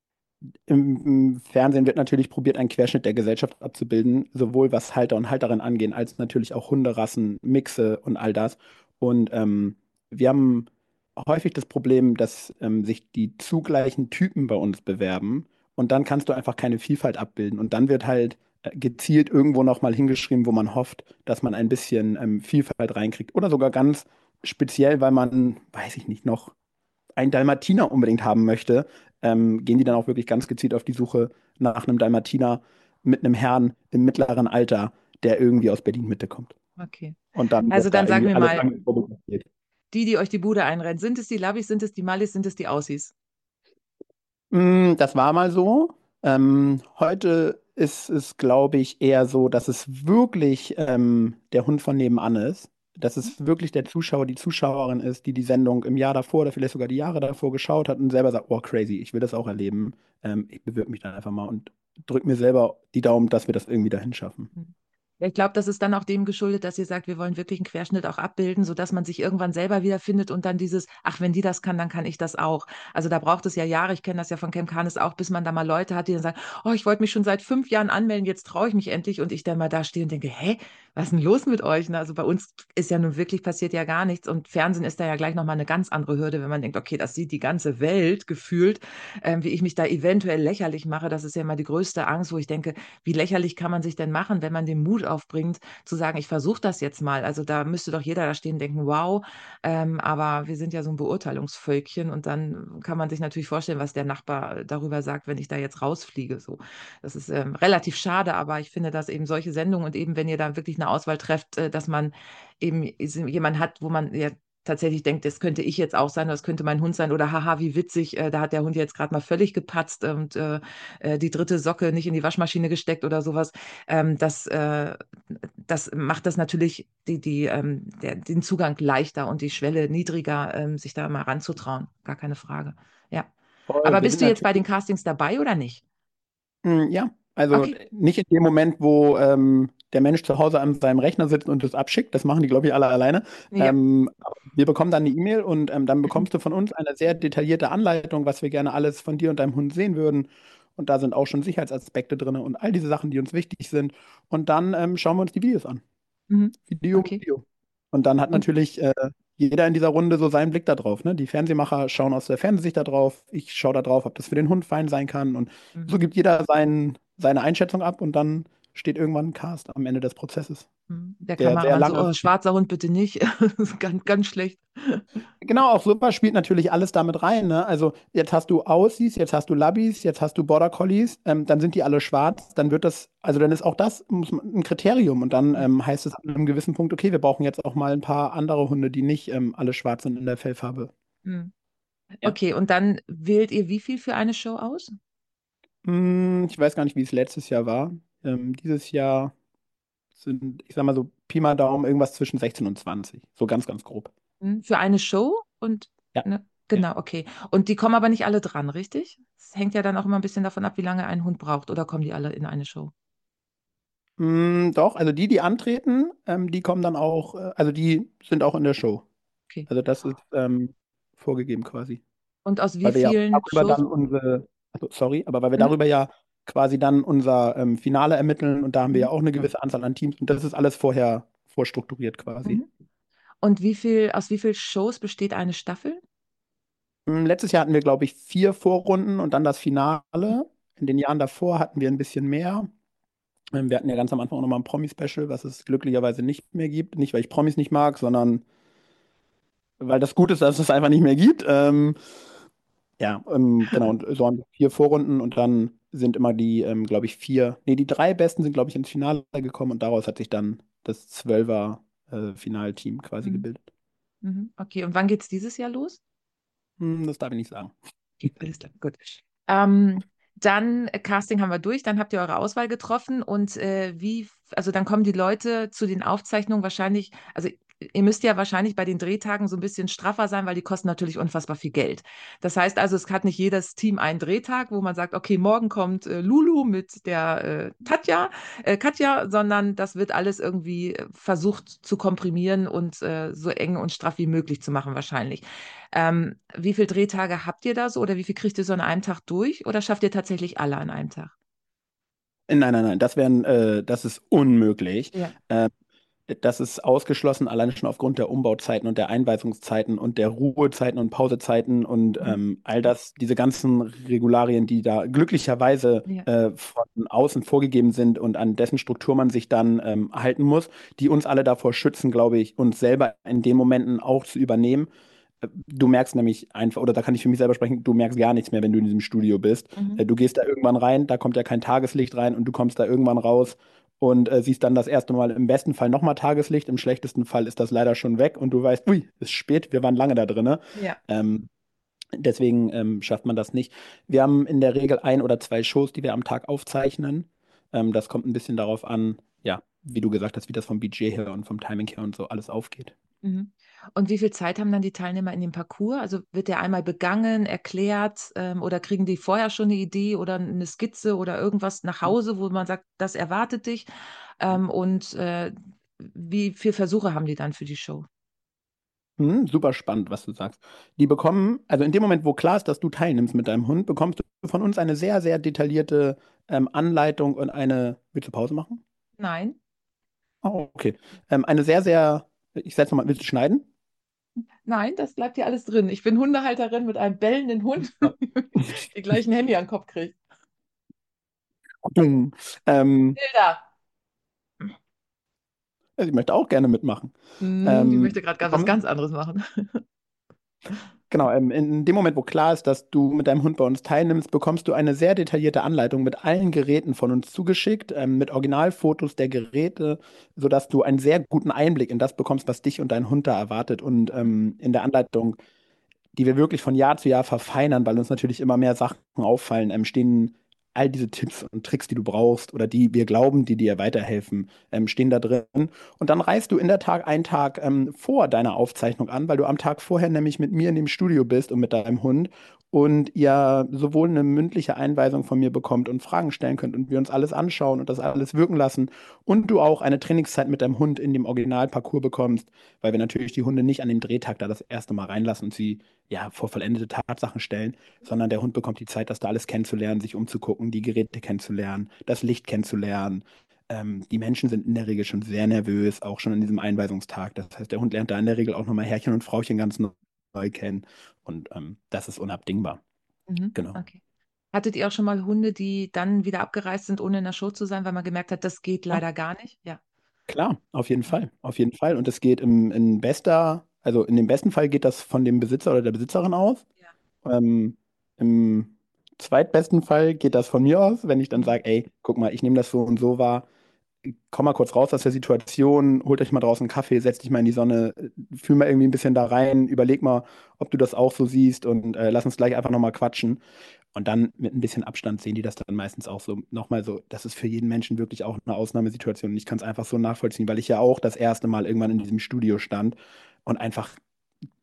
im Fernsehen wird natürlich probiert, einen Querschnitt der Gesellschaft abzubilden, sowohl was Halter und Halterinnen angehen, als natürlich auch Hunderassen, Mixe und all das. Und wir haben häufig das Problem, dass sich die zugleichen Typen bei uns bewerben und dann kannst du einfach keine Vielfalt abbilden. Und dann wird halt gezielt irgendwo nochmal hingeschrieben, wo man hofft, dass man ein bisschen Vielfalt reinkriegt. Oder sogar ganz speziell, weil man, weiß ich nicht, noch einen Dalmatiner unbedingt haben möchte, gehen die dann auch wirklich ganz gezielt auf die Suche nach einem Dalmatiner mit einem Herrn im mittleren Alter, der irgendwie aus Berlin-Mitte kommt. Okay. Und dann Also wird da dann sag irgendwie mir alles mal, angeprobiert. die euch die Bude einrennen, sind es die Labis, sind es die Malis, sind es die Aussies? Das war mal so. Heute ist es, glaube ich, eher so, dass es wirklich der Hund von nebenan ist. Dass es wirklich der Zuschauer, die Zuschauerin ist, die die Sendung im Jahr davor oder vielleicht sogar die Jahre davor geschaut hat und selber sagt, oh crazy, ich will das auch erleben. Ich bewirb mich dann einfach mal und drück mir selber die Daumen, dass wir das irgendwie dahin schaffen. Hm. Ja, ich glaube, das ist dann auch dem geschuldet, dass ihr sagt, wir wollen wirklich einen Querschnitt auch abbilden, sodass man sich irgendwann selber wiederfindet und dann dieses, ach, wenn die das kann, dann kann ich das auch. Also da braucht es ja Jahre, ich kenne das ja von Camp Canis auch, bis man da mal Leute hat, die dann sagen, oh, ich wollte mich schon seit 5 Jahren anmelden, jetzt traue ich mich endlich und ich dann mal da stehe und denke, hä, was ist denn los mit euch? Ne? Also bei uns ist ja nun wirklich passiert ja gar nichts und Fernsehen ist da ja gleich nochmal eine ganz andere Hürde, wenn man denkt, okay, das sieht die ganze Welt gefühlt, wie ich mich da eventuell lächerlich mache. Das ist ja immer die größte Angst, wo ich denke, wie lächerlich kann man sich denn machen, wenn man den Mut aufbringt, zu sagen, ich versuche das jetzt mal. Also da müsste doch jeder da stehen und denken, wow, aber wir sind ja so ein Beurteilungsvölkchen und dann kann man sich natürlich vorstellen, was der Nachbar darüber sagt, wenn ich da jetzt rausfliege. So, das ist relativ schade, aber ich finde, dass eben solche Sendungen und eben, wenn ihr da wirklich eine Auswahl trefft, dass man eben jemanden hat, wo man ja tatsächlich denkt, das könnte ich jetzt auch sein, oder das könnte mein Hund sein oder haha, wie witzig, da hat der Hund jetzt gerade mal völlig gepatzt und die dritte Socke nicht in die Waschmaschine gesteckt oder sowas. Das macht das natürlich den Zugang leichter und die Schwelle niedriger, sich da mal ranzutrauen. Gar keine Frage. Ja. Voll, Aber wir bist sind du jetzt bei den natürlich. Castings dabei oder nicht? Ja, also Okay. nicht in dem Moment, wo der Mensch zu Hause an seinem Rechner sitzt und das abschickt. Das machen die, glaube ich, alle alleine. Ja. Aber wir bekommen dann eine E-Mail und dann bekommst du von uns eine sehr detaillierte Anleitung, was wir gerne alles von dir und deinem Hund sehen würden. Und da sind auch schon Sicherheitsaspekte drin und all diese Sachen, die uns wichtig sind. Und dann schauen wir uns die Videos an. Mhm. Video, Okay. Video. Und dann hat Und natürlich jeder in dieser Runde so seinen Blick da drauf. Ne? Die Fernsehmacher schauen aus der Fernsehsicht da drauf. Ich schaue da drauf, ob das für den Hund fein sein kann. Und so mhm. gibt jeder seine Einschätzung ab und dann steht irgendwann ein Cast am Ende des Prozesses, Mhm. Der der sehr Kameramann lang so, oh, ist. schwarzer Hund bitte nicht. Das ist ganz, ganz schlecht. Genau, auch sowas spielt natürlich alles damit rein. Ne? Also jetzt hast du Aussies, jetzt hast du Labbies, jetzt hast du Border Collies, dann sind die alle schwarz, dann wird das, also dann ist auch das ein Kriterium und dann heißt es an einem gewissen Punkt, okay, wir brauchen jetzt auch mal ein paar andere Hunde, die nicht alle schwarz sind in der Fellfarbe. Mhm. Ja. Okay, und dann wählt ihr wie viel für eine Show aus? Ich weiß gar nicht, wie es letztes Jahr war. Dieses Jahr sind, ich sag mal so, Pi mal Daumen, irgendwas zwischen 16 und 20. So ganz, ganz grob. Für eine Show und Ja. ne? Ja. Genau, okay. Und die kommen aber nicht alle dran, richtig? Es hängt ja dann auch immer ein bisschen davon ab, wie lange ein Hund braucht. Oder kommen die alle in eine Show? Doch, also die antreten, die kommen dann auch, also die sind auch in der Show. Okay. Also das ist vorgegeben quasi. Und aus wie Weil wir ja vielen auch darüber Shows? dann unsere, also sorry, aber weil wir Mhm. darüber ja quasi dann unser Finale ermitteln und da haben wir ja Mhm. auch eine gewisse Anzahl an Teams und das ist alles vorher vorstrukturiert quasi. Mhm. Und aus wie vielen Shows besteht eine Staffel? Letztes Jahr hatten wir, glaube ich, 4 Vorrunden und dann das Finale. In den Jahren davor hatten wir ein bisschen mehr. Wir hatten ja ganz am Anfang auch nochmal ein Promi-Special, was es glücklicherweise nicht mehr gibt. Nicht, weil ich Promis nicht mag, sondern weil das gut ist, dass es das einfach nicht mehr gibt. Ja, genau, und so haben wir 4 Vorrunden und dann sind immer die, glaube ich, die 3 Besten sind, glaube ich, ins Finale gekommen und daraus hat sich dann das Finalteam quasi Mhm. gebildet. Mhm. Okay, und wann geht es dieses Jahr los? Das darf ich nicht sagen. Okay, alles klar, gut. Ähm, dann Casting haben wir durch, dann habt ihr eure Auswahl getroffen und also dann kommen die Leute zu den Aufzeichnungen wahrscheinlich, also ihr müsst ja wahrscheinlich bei den Drehtagen so ein bisschen straffer sein, weil die kosten natürlich unfassbar viel Geld. Das heißt also, es hat nicht jedes Team einen Drehtag, wo man sagt, okay, morgen kommt Lulu mit der Katja, sondern das wird alles irgendwie versucht zu komprimieren und so eng und straff wie möglich zu machen wahrscheinlich. Wie viele Drehtage habt ihr da so oder wie viel kriegt ihr so an einem Tag durch oder schafft ihr tatsächlich alle an einem Tag? Nein, nein, nein, das ist unmöglich. Ja. Ähm, Das ist ausgeschlossen, alleine schon aufgrund der Umbauzeiten und der Einweisungszeiten und der Ruhezeiten und Pausezeiten und Mhm. all das, diese ganzen Regularien, die da glücklicherweise Ja. von außen vorgegeben sind und an dessen Struktur man sich dann halten muss, die uns alle davor schützen, glaube ich, uns selber in den Momenten auch zu übernehmen. Du merkst nämlich einfach, oder da kann ich für mich selber sprechen, du merkst gar nichts mehr, wenn du in diesem Studio bist. Mhm. Du gehst da irgendwann rein, da kommt ja kein Tageslicht rein und du kommst da irgendwann raus und siehst dann das erste Mal im besten Fall nochmal Tageslicht, im schlechtesten Fall ist das leider schon weg und du weißt, ui, ist spät, wir waren lange da drin. Ja. Ähm, deswegen schafft man das nicht. Wir haben in der Regel 1 oder 2 Shows, die wir am Tag aufzeichnen. Das kommt ein bisschen darauf an, ja, wie du gesagt hast, wie das vom Budget her und vom Timing her und so alles aufgeht. Mhm. Und wie viel Zeit haben dann die Teilnehmer in dem Parcours? Also wird der einmal begangen, erklärt, oder kriegen die vorher schon eine Idee oder eine Skizze oder irgendwas nach Hause, wo man sagt, das erwartet dich? Und wie viele Versuche haben die dann für die Show? Super spannend, was du sagst. Die bekommen, also in dem Moment, wo klar ist, dass du teilnimmst mit deinem Hund, bekommst du von uns eine sehr, sehr detaillierte Anleitung und willst du Pause machen? Nein, Oh, okay. Eine sehr, sehr, ich setze nochmal, willst du schneiden? nein, das bleibt hier alles drin. Ich bin Hundehalterin mit einem bellenden Hund, Ja. die gleich ein Handy an den Kopf kriegt. Dung. Ähm, Hilda. Sie möchte auch gerne mitmachen. Die möchte gerade was Bekommen ganz anderes machen. Genau, in dem Moment, wo klar ist, dass du mit deinem Hund bei uns teilnimmst, bekommst du eine sehr detaillierte Anleitung mit allen Geräten von uns zugeschickt, mit Originalfotos der Geräte, sodass du einen sehr guten Einblick in das bekommst, was dich und dein Hund da erwartet. Und in der Anleitung, die wir wirklich von Jahr zu Jahr verfeinern, weil uns natürlich immer mehr Sachen auffallen, stehen all diese Tipps und Tricks, die du brauchst oder die wir glauben, die dir weiterhelfen, stehen da drin. Und dann reist du in der Tag einen Tag vor deiner Aufzeichnung an, weil du am Tag vorher nämlich mit mir in dem Studio bist und mit deinem Hund und ihr sowohl eine mündliche Einweisung von mir bekommt und Fragen stellen könnt und wir uns alles anschauen und das alles wirken lassen und du auch eine Trainingszeit mit deinem Hund in dem Originalparcours bekommst, weil wir natürlich die Hunde nicht an dem Drehtag da das erste Mal reinlassen und sie ja vor vollendete Tatsachen stellen, sondern der Hund bekommt die Zeit, das da alles kennenzulernen, sich umzugucken, die Geräte kennenzulernen, das Licht kennenzulernen. Die Menschen sind in der Regel schon sehr nervös, auch schon an diesem Einweisungstag. Das heißt, der Hund lernt da in der Regel auch nochmal Herrchen und Frauchen ganz neu kennen. Und das ist unabdingbar. Mhm. Genau. Okay. Hattet ihr auch schon mal Hunde, die dann wieder abgereist sind, ohne in der Show zu sein, weil man gemerkt hat, das geht Ja, leider gar nicht? Ja. klar, auf jeden Fall. Auf jeden Fall. Und es geht also in dem besten Fall geht das von dem Besitzer oder der Besitzerin aus. Ja. Ähm, Im zweitbesten Fall geht das von mir aus, wenn ich dann Mhm. sage, ey, guck mal, ich nehme das so und so wahr, komm mal kurz raus aus der Situation, holt euch mal draußen einen Kaffee, setz dich mal in die Sonne, fühl mal irgendwie ein bisschen da rein, überleg mal, ob du das auch so siehst und lass uns gleich einfach nochmal quatschen. Und dann mit ein bisschen Abstand sehen die das dann meistens auch so nochmal so. Das ist für jeden Menschen wirklich auch eine Ausnahmesituation. Und ich kann es einfach so nachvollziehen, weil ich ja auch das erste Mal irgendwann in diesem Studio stand und einfach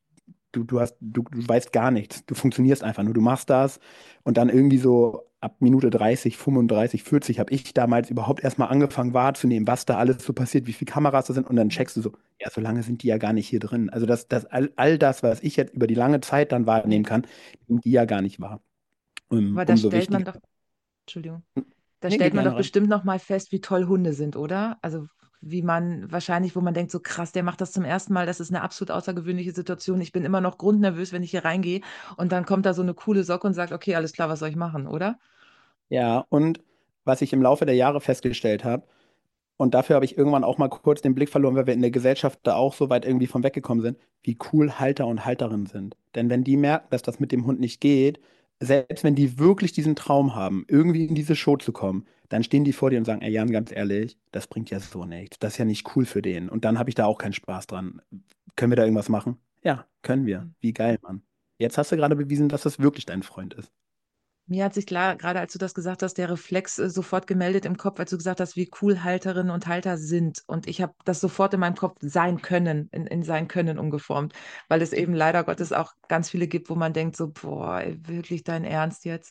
du weißt gar nichts. Du funktionierst einfach nur. Du machst das und dann irgendwie so ab Minute 30, 35, 40 habe ich damals überhaupt erstmal angefangen wahrzunehmen, was da alles so passiert, wie viele Kameras da sind und dann Mhm. checkst du so, ja, so lange sind die ja gar nicht hier drin. Also all das, was ich jetzt über die lange Zeit dann Nee. wahrnehmen kann, nimmt die ja gar nicht wahr. Aber da Umso stellt man wichtiger. doch, Entschuldigung, da Nee, geh stellt man gerne doch rein. bestimmt noch mal fest, wie toll Hunde sind, oder? Also wie man wahrscheinlich, wo man denkt, so krass, der macht das zum ersten Mal, das ist eine absolut außergewöhnliche Situation. Ich bin immer noch grundnervös, wenn ich hier reingehe und dann kommt da so eine coole Socke und sagt, okay, alles klar, was soll ich machen, oder? Ja, und was ich im Laufe der Jahre festgestellt habe, und dafür habe ich irgendwann auch mal kurz den Blick verloren, weil wir in der Gesellschaft da auch so weit irgendwie von weggekommen sind, wie cool Halter und Halterinnen sind. Denn wenn die merken, dass das mit dem Hund nicht geht, selbst wenn die wirklich diesen Traum haben, irgendwie in diese Show zu kommen, dann stehen die vor dir und sagen, ey Jan, ganz ehrlich, das bringt ja so nichts. Das ist ja nicht cool für den. Und dann habe ich da auch keinen Spaß dran. Können wir da irgendwas machen? Ja, können wir. Mhm. Wie geil, Mann. Jetzt hast du gerade bewiesen, dass das wirklich dein Freund ist. Mir hat sich klar, gerade als du das gesagt hast, der Reflex sofort gemeldet im Kopf, als du gesagt hast, wie cool Halterinnen und Halter sind. Und ich habe das sofort in meinem Kopf sein können, in sein Können umgeformt, weil es eben leider Gottes auch ganz viele gibt, wo man denkt, so, boah, ey, wirklich dein Ernst jetzt?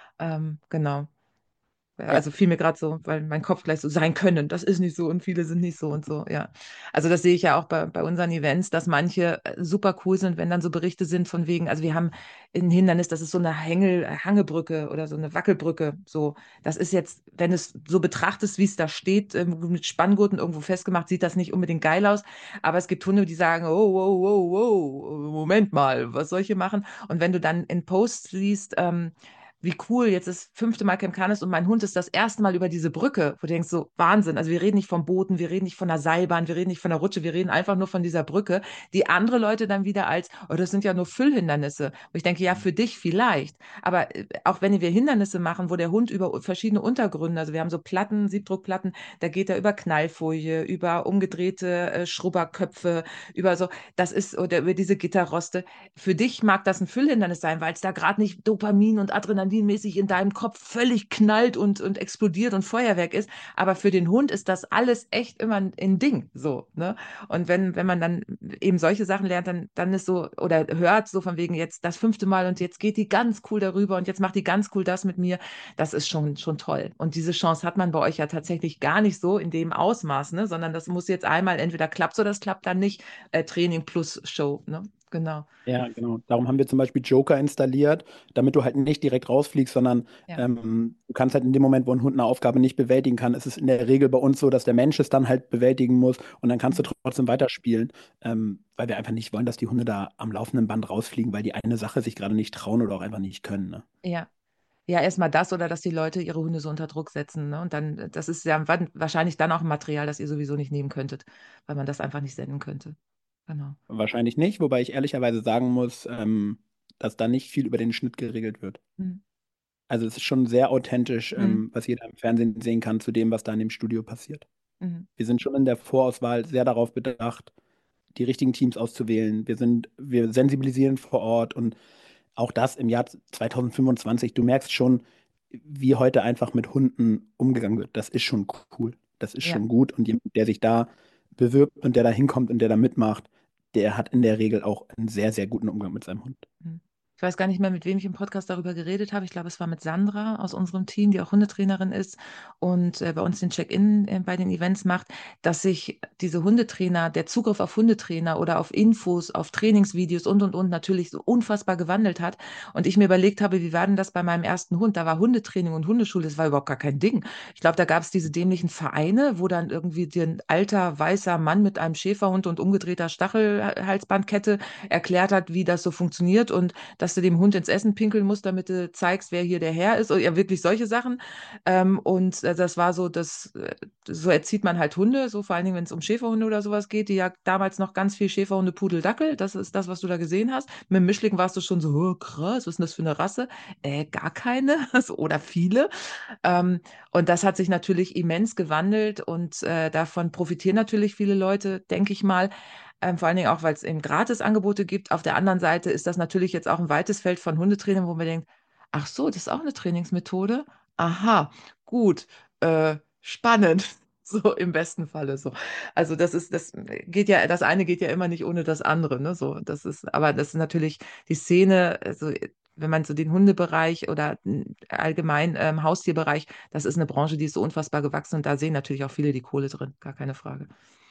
Genau. Ja, Also fiel mir gerade so, weil mein Kopf gleich so sein können. Das ist nicht so und viele sind nicht so und so, ja. Also das sehe ich ja auch bei unseren Events, dass manche super cool sind, wenn dann so Berichte sind von wegen, also wir haben ein Hindernis, das ist so eine Hangebrücke oder so eine Wackelbrücke. So, das ist jetzt, wenn es so betrachtest, wie es da steht, mit Spanngurten irgendwo festgemacht, sieht das nicht unbedingt geil aus. Aber es gibt Hunde, die sagen, oh, wow, wow, wow, Moment mal, was soll ich hier machen? Und wenn du dann in Posts liest, wie cool, jetzt das fünfte Mal Camp Canis und mein Hund ist das erste Mal über diese Brücke, wo du denkst, so Wahnsinn. Also wir reden nicht vom Booten, wir reden nicht von der Seilbahn, wir reden nicht von der Rutsche, wir reden einfach nur von dieser Brücke, die andere Leute dann wieder als, oh, das sind ja nur Füllhindernisse. Wo ich denke, ja, für dich vielleicht. Aber auch wenn wir Hindernisse machen, wo der Hund über verschiedene Untergründe, also wir haben so Platten, Siebdruckplatten, da geht er über Knallfolie, über umgedrehte Schrubberköpfe, über so, das ist, oder über diese Gitterroste. Für dich mag das ein Füllhindernis sein, weil es da gerade nicht Dopamin und Adrenalinmäßig in deinem Kopf völlig knallt und explodiert und Feuerwerk ist. Aber für den Hund ist das alles echt immer ein Ding. So, ne? Und wenn man dann eben solche Sachen lernt, dann ist so, oder hört so von wegen jetzt das fünfte Mal und jetzt geht die ganz cool darüber und jetzt macht die ganz cool das mit mir, das ist schon toll. Und diese Chance hat man bei euch ja tatsächlich gar nicht so in dem Ausmaß, ne? Sondern das muss jetzt einmal, entweder klappt oder das klappt dann nicht. Training plus Show, ne? Genau. ja, genau. Darum haben wir zum Beispiel Joker installiert, damit du halt nicht direkt rausfliegst, sondern Ja. du kannst halt in dem Moment, wo ein Hund eine Aufgabe nicht bewältigen kann, ist es in der Regel bei uns so, dass der Mensch es dann halt bewältigen muss und dann kannst du trotzdem weiterspielen, weil wir einfach nicht wollen, dass die Hunde da am laufenden Band rausfliegen, weil die eine Sache sich gerade nicht trauen oder auch einfach nicht können. Ne? Ja. Ja, erstmal das oder dass die Leute ihre Hunde so unter Druck setzen. Ne? Und dann, das ist ja wahrscheinlich dann auch ein Material, das ihr sowieso nicht nehmen könntet, weil man das einfach nicht senden könnte. Genau. Wahrscheinlich nicht, wobei ich ehrlicherweise sagen muss, dass da nicht viel über den Schnitt geregelt wird. Mhm. Also es ist schon sehr authentisch, Mhm. was jeder im Fernsehen sehen kann zu dem, was da in dem Studio passiert. Mhm. Wir sind schon in der Vorauswahl sehr darauf bedacht, die richtigen Teams auszuwählen. Wir sensibilisieren vor Ort und auch das im Jahr 2025. Du merkst schon, wie heute einfach mit Hunden umgegangen wird. Das ist schon cool. Das ist Ja. schon gut. Und jemand, der sich da bewirbt und der da hinkommt und der da mitmacht, der hat in der Regel auch einen sehr, sehr guten Umgang mit seinem Hund. Mhm. Ich weiß gar nicht mehr, mit wem ich im Podcast darüber geredet habe. Ich glaube, es war mit Sandra aus unserem Team, die auch Hundetrainerin ist und bei uns den Check-in bei den Events macht, dass sich diese Hundetrainer, der Zugriff auf Hundetrainer oder auf Infos, auf Trainingsvideos und natürlich so unfassbar gewandelt hat. Und ich mir überlegt habe, wie war denn das bei meinem ersten Hund? Da war Hundetraining und Hundeschule, das war überhaupt gar kein Ding. Ich glaube, da gab es diese dämlichen Vereine, wo dann irgendwie ein alter weißer Mann mit einem Schäferhund und umgedrehter Stachelhalsbandkette erklärt hat, wie das so funktioniert und dass du dem Hund ins Essen pinkeln musst, damit du zeigst, wer hier der Herr ist. Oder ja, wirklich solche Sachen. Und das war so, so erzieht man halt Hunde, so vor allen Dingen, wenn es um Schäferhunde oder sowas geht, die ja damals noch ganz viel Schäferhunde, Pudel, Dackel, das ist das, was du da gesehen hast. Mit dem Mischling warst du schon so, oh, krass, was ist denn das für eine Rasse? Gar keine also, oder viele. Ähm, und das hat sich natürlich immens gewandelt und davon profitieren natürlich viele Leute, denke ich mal. Vor allen Dingen auch, weil es eben Gratisangebote gibt. Auf der anderen Seite ist das natürlich jetzt auch ein weites Feld von Hundetrainern, wo man denkt, ach so, das ist auch eine Trainingsmethode. Aha, gut, spannend. So im besten Falle so. Also das geht ja, das eine geht ja immer nicht ohne das andere, ne? So, aber das ist natürlich die Szene, also wenn man so den Hundebereich oder allgemein Haustierbereich, das ist eine Branche, die ist so unfassbar gewachsen und da sehen natürlich auch viele die Kohle drin, gar keine Frage.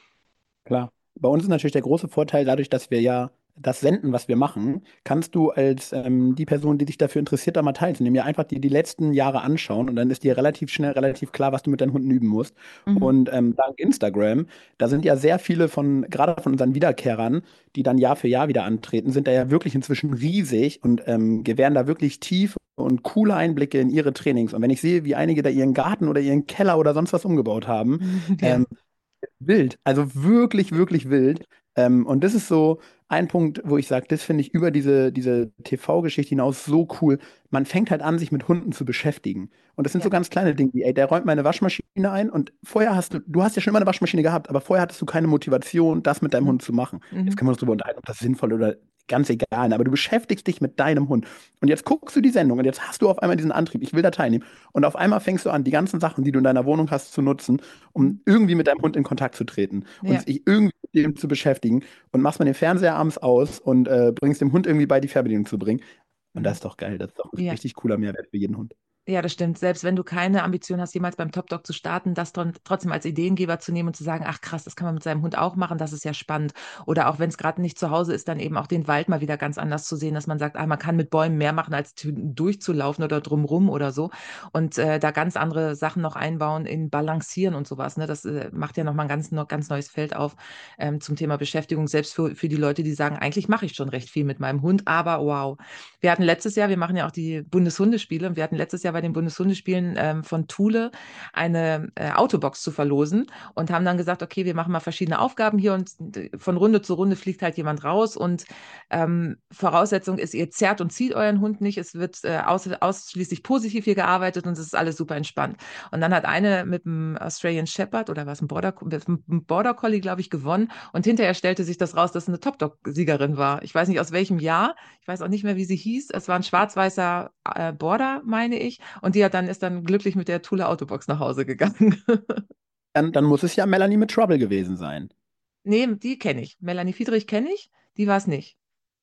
Klar. Bei uns ist natürlich der große Vorteil, dadurch, dass wir ja das senden, was wir machen, kannst du als die Person, die sich dafür interessiert, da mal teilnehmen, ja einfach die letzten Jahre anschauen und dann ist dir relativ schnell relativ klar, was du mit deinen Hunden üben musst. Mhm. Und dank Instagram, da sind ja sehr viele gerade von unseren Wiederkehrern, die dann Jahr für Jahr wieder antreten, sind da ja wirklich inzwischen riesig und gewähren da wirklich tiefe und coole Einblicke in ihre Trainings. Und wenn ich sehe, wie einige da ihren Garten oder ihren Keller oder sonst was umgebaut haben, Ja. wild, also wirklich, wirklich wild. Und das ist so ein Punkt, wo ich sage, das finde ich über diese TV-Geschichte hinaus so cool. Man fängt halt an, sich mit Hunden zu beschäftigen. Und das sind so Ja. ganz kleine Dinge, wie, ey, der räumt meine Waschmaschine ein und vorher du hast ja schon immer eine Waschmaschine gehabt, aber vorher hattest du keine Motivation, das mit deinem Mhm. Hund zu machen. Jetzt Mhm. können wir uns darüber unterhalten, ob das sinnvoll oder ganz egal, aber du beschäftigst dich mit deinem Hund. Und jetzt guckst du die Sendung und jetzt hast du auf einmal diesen Antrieb, ich will da teilnehmen. Und auf einmal fängst du an, die ganzen Sachen, die du in deiner Wohnung hast, zu nutzen, Mhm. um irgendwie mit deinem Hund in Kontakt zu treten und Ja. sich irgendwie mit dem zu beschäftigen und machst mal den Fernseher abends aus und bringst dem Hund irgendwie bei, die Fernbedienung zu bringen. Und das Mhm. ist doch geil. Das ist doch ein Ja. richtig cooler Mehrwert für jeden Hund. Ja, das stimmt. Selbst wenn du keine Ambition hast, jemals beim Top Dog zu starten, das trotzdem als Ideengeber zu nehmen und zu sagen, ach krass, das kann man mit seinem Hund auch machen, das ist ja spannend. Oder auch wenn es gerade nicht zu Hause ist, dann eben auch den Wald mal wieder ganz anders zu sehen, dass man sagt, ah, man kann mit Bäumen mehr machen, als durchzulaufen oder drumrum oder so. Und da ganz andere Sachen noch einbauen in Balancieren und sowas. Ne? Das macht ja nochmal ein ganz neues Feld auf zum Thema Beschäftigung, selbst für die Leute, die sagen, eigentlich mache ich schon recht viel mit meinem Hund, aber wow. Wir hatten letztes Jahr, wir machen ja auch die Bundeshundespiele, und wir hatten letztes Jahr bei den Bundeshundespielen von Thule eine Autobox zu verlosen und haben dann gesagt, okay, wir machen mal verschiedene Aufgaben hier und von Runde zu Runde fliegt halt jemand raus und Voraussetzung ist, ihr zerrt und zieht euren Hund nicht, es wird ausschließlich positiv hier gearbeitet und es ist alles super entspannt. Und dann hat eine mit einem Australian Shepherd oder was, mit einem Border Collie, glaube ich, gewonnen und hinterher stellte sich das raus, dass es eine Top-Dog-Siegerin war. Ich weiß nicht aus welchem Jahr, ich weiß auch nicht mehr, wie sie hieß. Es war ein schwarz-weißer Border, meine ich. Und ist dann glücklich mit der Thule Autobox nach Hause gegangen. Dann muss es ja Melanie mit Trouble gewesen sein. Nee, die kenne ich. Melanie Fiedrich kenne ich. Die war es nicht.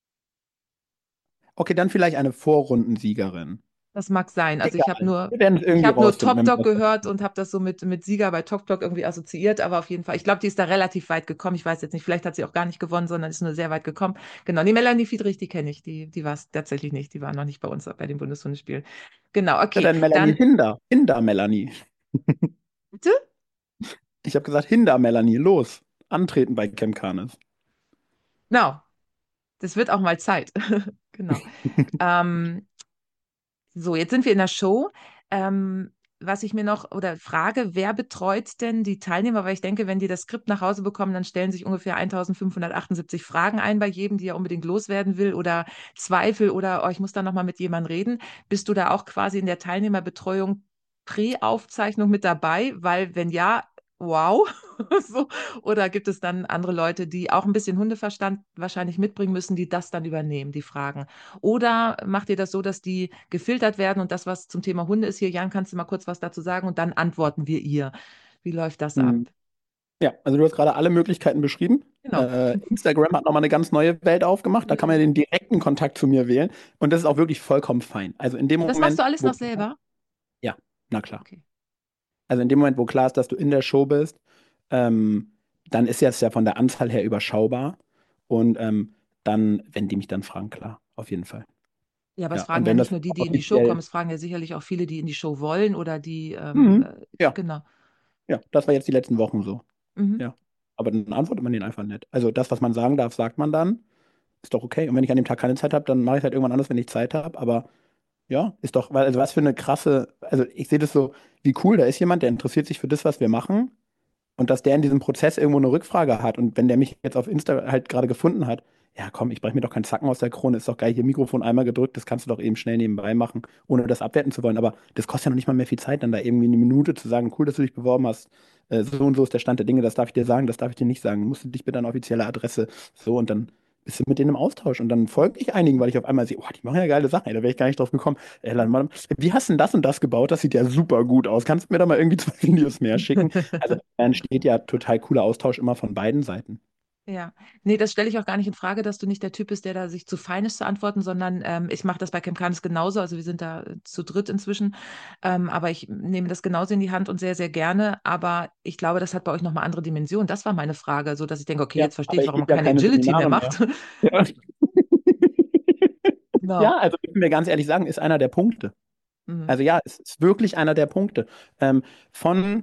Okay, dann vielleicht eine Vorrundensiegerin. Das mag sein. Also Egal. Wir werden es ich irgendwie habe nur rausfinden, Top wenn Dog wir das gehört und habe das so mit Sieger bei Top Dog irgendwie assoziiert, aber auf jeden Fall. Ich glaube, die ist da relativ weit gekommen. Ich weiß jetzt nicht, vielleicht hat sie auch gar nicht gewonnen, sondern ist nur sehr weit gekommen. Genau, die Melanie Fiedrich, die kenne ich. Die war es tatsächlich nicht. Die war noch nicht bei uns bei den Bundeshundespielen. Genau, Ja, okay. dann Melanie Dann, Hinder. Hinder Melanie. bitte? Ich habe gesagt, Hinder Melanie. Los. Antreten bei Camp Canis. Genau. Das wird auch mal Zeit. Genau. Ähm, so, jetzt sind wir in der Show. Was ich mir noch oder frage, wer betreut denn die Teilnehmer? Weil ich denke, wenn die das Skript nach Hause bekommen, dann stellen sich ungefähr 1578 Fragen ein bei jedem, die er unbedingt loswerden will oder Zweifel oder oh, ich muss da nochmal mit jemandem reden. Bist du da auch quasi in der Teilnehmerbetreuung Prä-Aufzeichnung mit dabei? Weil wenn ja, wow. So. Oder gibt es dann andere Leute, die auch ein bisschen Hundeverstand wahrscheinlich mitbringen müssen, die das dann übernehmen, die Fragen? Oder macht ihr das so, dass die gefiltert werden und das, was zum Thema Hunde ist hier, Jan, kannst du mal kurz was dazu sagen und dann antworten wir ihr. Wie läuft das ab? Hm. Ja, also du hast gerade alle Möglichkeiten beschrieben. Genau. Instagram hat nochmal eine ganz neue Welt aufgemacht. Da kann man ja Mhm. den direkten Kontakt zu mir wählen. Und das ist auch wirklich vollkommen fein. Also in dem Das machst du Moment, alles noch selber? ja, na klar. Okay. Also in dem Moment, wo klar ist, dass du in der Show bist, ähm, dann ist jetzt ja von der Anzahl her überschaubar. Und dann, wenn die mich dann fragen, klar, auf jeden Fall. Ja, aber es Ja, und fragen ja wenn nicht das nur die, die in die Show kommen, offiziell, es fragen ja sicherlich auch viele, die in die Show wollen oder die, ja, genau. ja, das war jetzt die letzten Wochen so. Mhm. Ja. Aber dann antwortet man den einfach nicht. Also das, was man sagen darf, sagt man dann. Ist doch okay. Und wenn ich an dem Tag keine Zeit habe, dann mache ich halt irgendwann anders, wenn ich Zeit habe. Aber ja, ist doch, also was für eine krasse, also ich sehe das so, wie cool, da ist jemand, der interessiert sich für das, was wir machen. Und dass der in diesem Prozess irgendwo eine Rückfrage hat. Und wenn der mich jetzt auf Insta halt gerade gefunden hat, ja komm, ich breche mir doch keinen Zacken aus der Krone, ist doch geil, hier Mikrofon einmal gedrückt, das kannst du doch eben schnell nebenbei machen, ohne das abwerten zu wollen. Aber das kostet ja noch nicht mal mehr viel Zeit, dann da irgendwie eine Minute zu sagen, cool, dass du dich beworben hast, so und so ist der Stand der Dinge, das darf ich dir sagen, das darf ich dir nicht sagen. Musst du dich bitte an offizielle Adresse, so und dann bist du mit denen im Austausch und dann folge ich einigen, weil ich auf einmal sehe, oh, die machen ja geile Sachen, ey, da wäre ich gar nicht drauf gekommen. Ey, wie hast du denn das und das gebaut? Das sieht ja super gut aus. Kannst du mir da mal irgendwie 2 Videos mehr schicken? Also da entsteht ja total cooler Austausch immer von beiden Seiten. Ja, nee, das stelle ich auch gar nicht in Frage, dass du nicht der Typ bist, der da sich zu fein ist zu antworten, sondern ich mache das bei Chemcanis genauso. Also wir sind da zu dritt inzwischen, aber ich nehme das genauso in die Hand und sehr, sehr gerne. Aber ich glaube, das hat bei euch nochmal andere Dimensionen. Das war meine Frage, so dass ich denke, okay, Ja, jetzt verstehe aber ich, ich warum gebe er ja keine keine Agility mehr Seminare mehr. macht. Ja. Ja, Genau. also müssen wir ganz ehrlich sagen, ist einer der Punkte. Mhm. Also ja, es ist wirklich einer der Punkte. Von,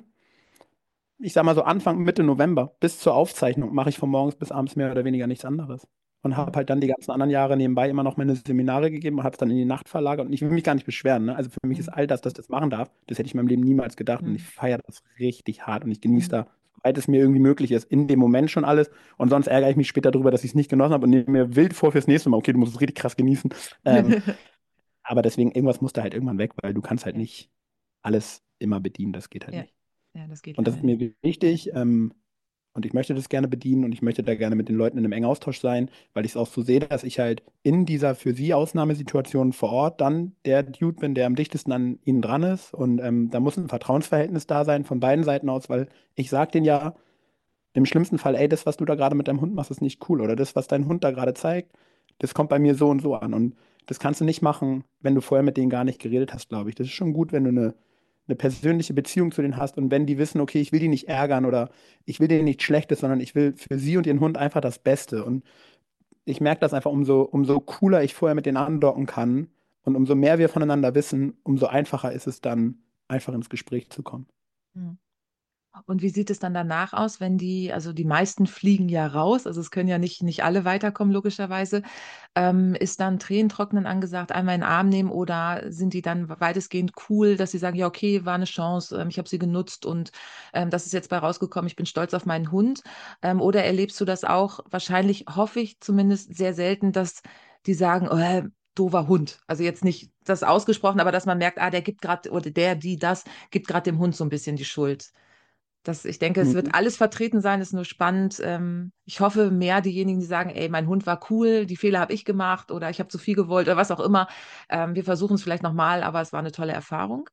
ich sag mal so Anfang, Mitte November bis zur Aufzeichnung mache ich von morgens bis abends mehr oder weniger nichts anderes. Und habe Mhm. halt dann die ganzen anderen Jahre nebenbei immer noch meine Seminare gegeben und habe es dann in die Nacht verlagert. Und ich will mich gar nicht beschweren. Ne? Also für mich ist Mhm. all das, dass ich das machen darf, das hätte ich in meinem Leben niemals gedacht. Und ich Mhm. feiere das richtig hart und ich genieße Mhm. da, soweit es mir irgendwie möglich ist, in dem Moment schon alles. Und sonst ärgere ich mich später darüber, dass ich es nicht genossen habe und nehme mir wild vor fürs nächste Mal. Okay, du musst es richtig krass genießen. Ähm, aber deswegen, irgendwas muss da halt irgendwann weg, weil du kannst halt Ja, nicht alles immer bedienen. Das geht halt ja, nicht. ja, das geht Und das leider ist mir nicht. wichtig. Und ich möchte das gerne bedienen und ich möchte da gerne mit den Leuten in einem engen Austausch sein, weil ich es auch so sehe, dass ich halt in dieser für sie Ausnahmesituation vor Ort dann der Dude bin, der am dichtesten an ihnen dran ist. Und da muss ein Vertrauensverhältnis da sein von beiden Seiten aus, weil ich sage denen ja im schlimmsten Fall, ey, das, was du da gerade mit deinem Hund machst, ist nicht cool. Oder das, was dein Hund da gerade zeigt, das kommt bei mir so und so an. Und das kannst du nicht machen, wenn du vorher mit denen gar nicht geredet hast, glaube ich. Das ist schon gut, wenn du eine persönliche Beziehung zu denen hast und wenn die wissen, okay, ich will die nicht ärgern oder ich will denen nichts Schlechtes, sondern ich will für sie und ihren Hund einfach das Beste. Und ich merke das einfach, umso cooler ich vorher mit denen andocken kann und umso mehr wir voneinander wissen, umso einfacher ist es dann, einfach ins Gespräch zu kommen. Mhm. Und wie sieht es dann danach aus, wenn also die meisten fliegen ja raus, also es können ja nicht alle weiterkommen, logischerweise. Ist dann Tränentrocknen angesagt, einmal in den Arm nehmen oder sind die dann weitestgehend cool, dass sie sagen, ja, okay, war eine Chance, ich habe sie genutzt und das ist jetzt bei rausgekommen, ich bin stolz auf meinen Hund. Oder erlebst du das auch, wahrscheinlich hoffe ich zumindest sehr selten, dass die sagen, oh, doofer Hund. Also jetzt nicht das ausgesprochen, aber dass man merkt, der gibt gerade, oder die, das gibt gerade dem Hund so ein bisschen die Schuld. Ich denke, es wird Mhm. alles vertreten sein, ist nur spannend. Ich hoffe mehr diejenigen, die sagen, ey, mein Hund war cool, die Fehler habe ich gemacht oder ich habe zu viel gewollt oder was auch immer. Wir versuchen es vielleicht nochmal, aber es war eine tolle Erfahrung.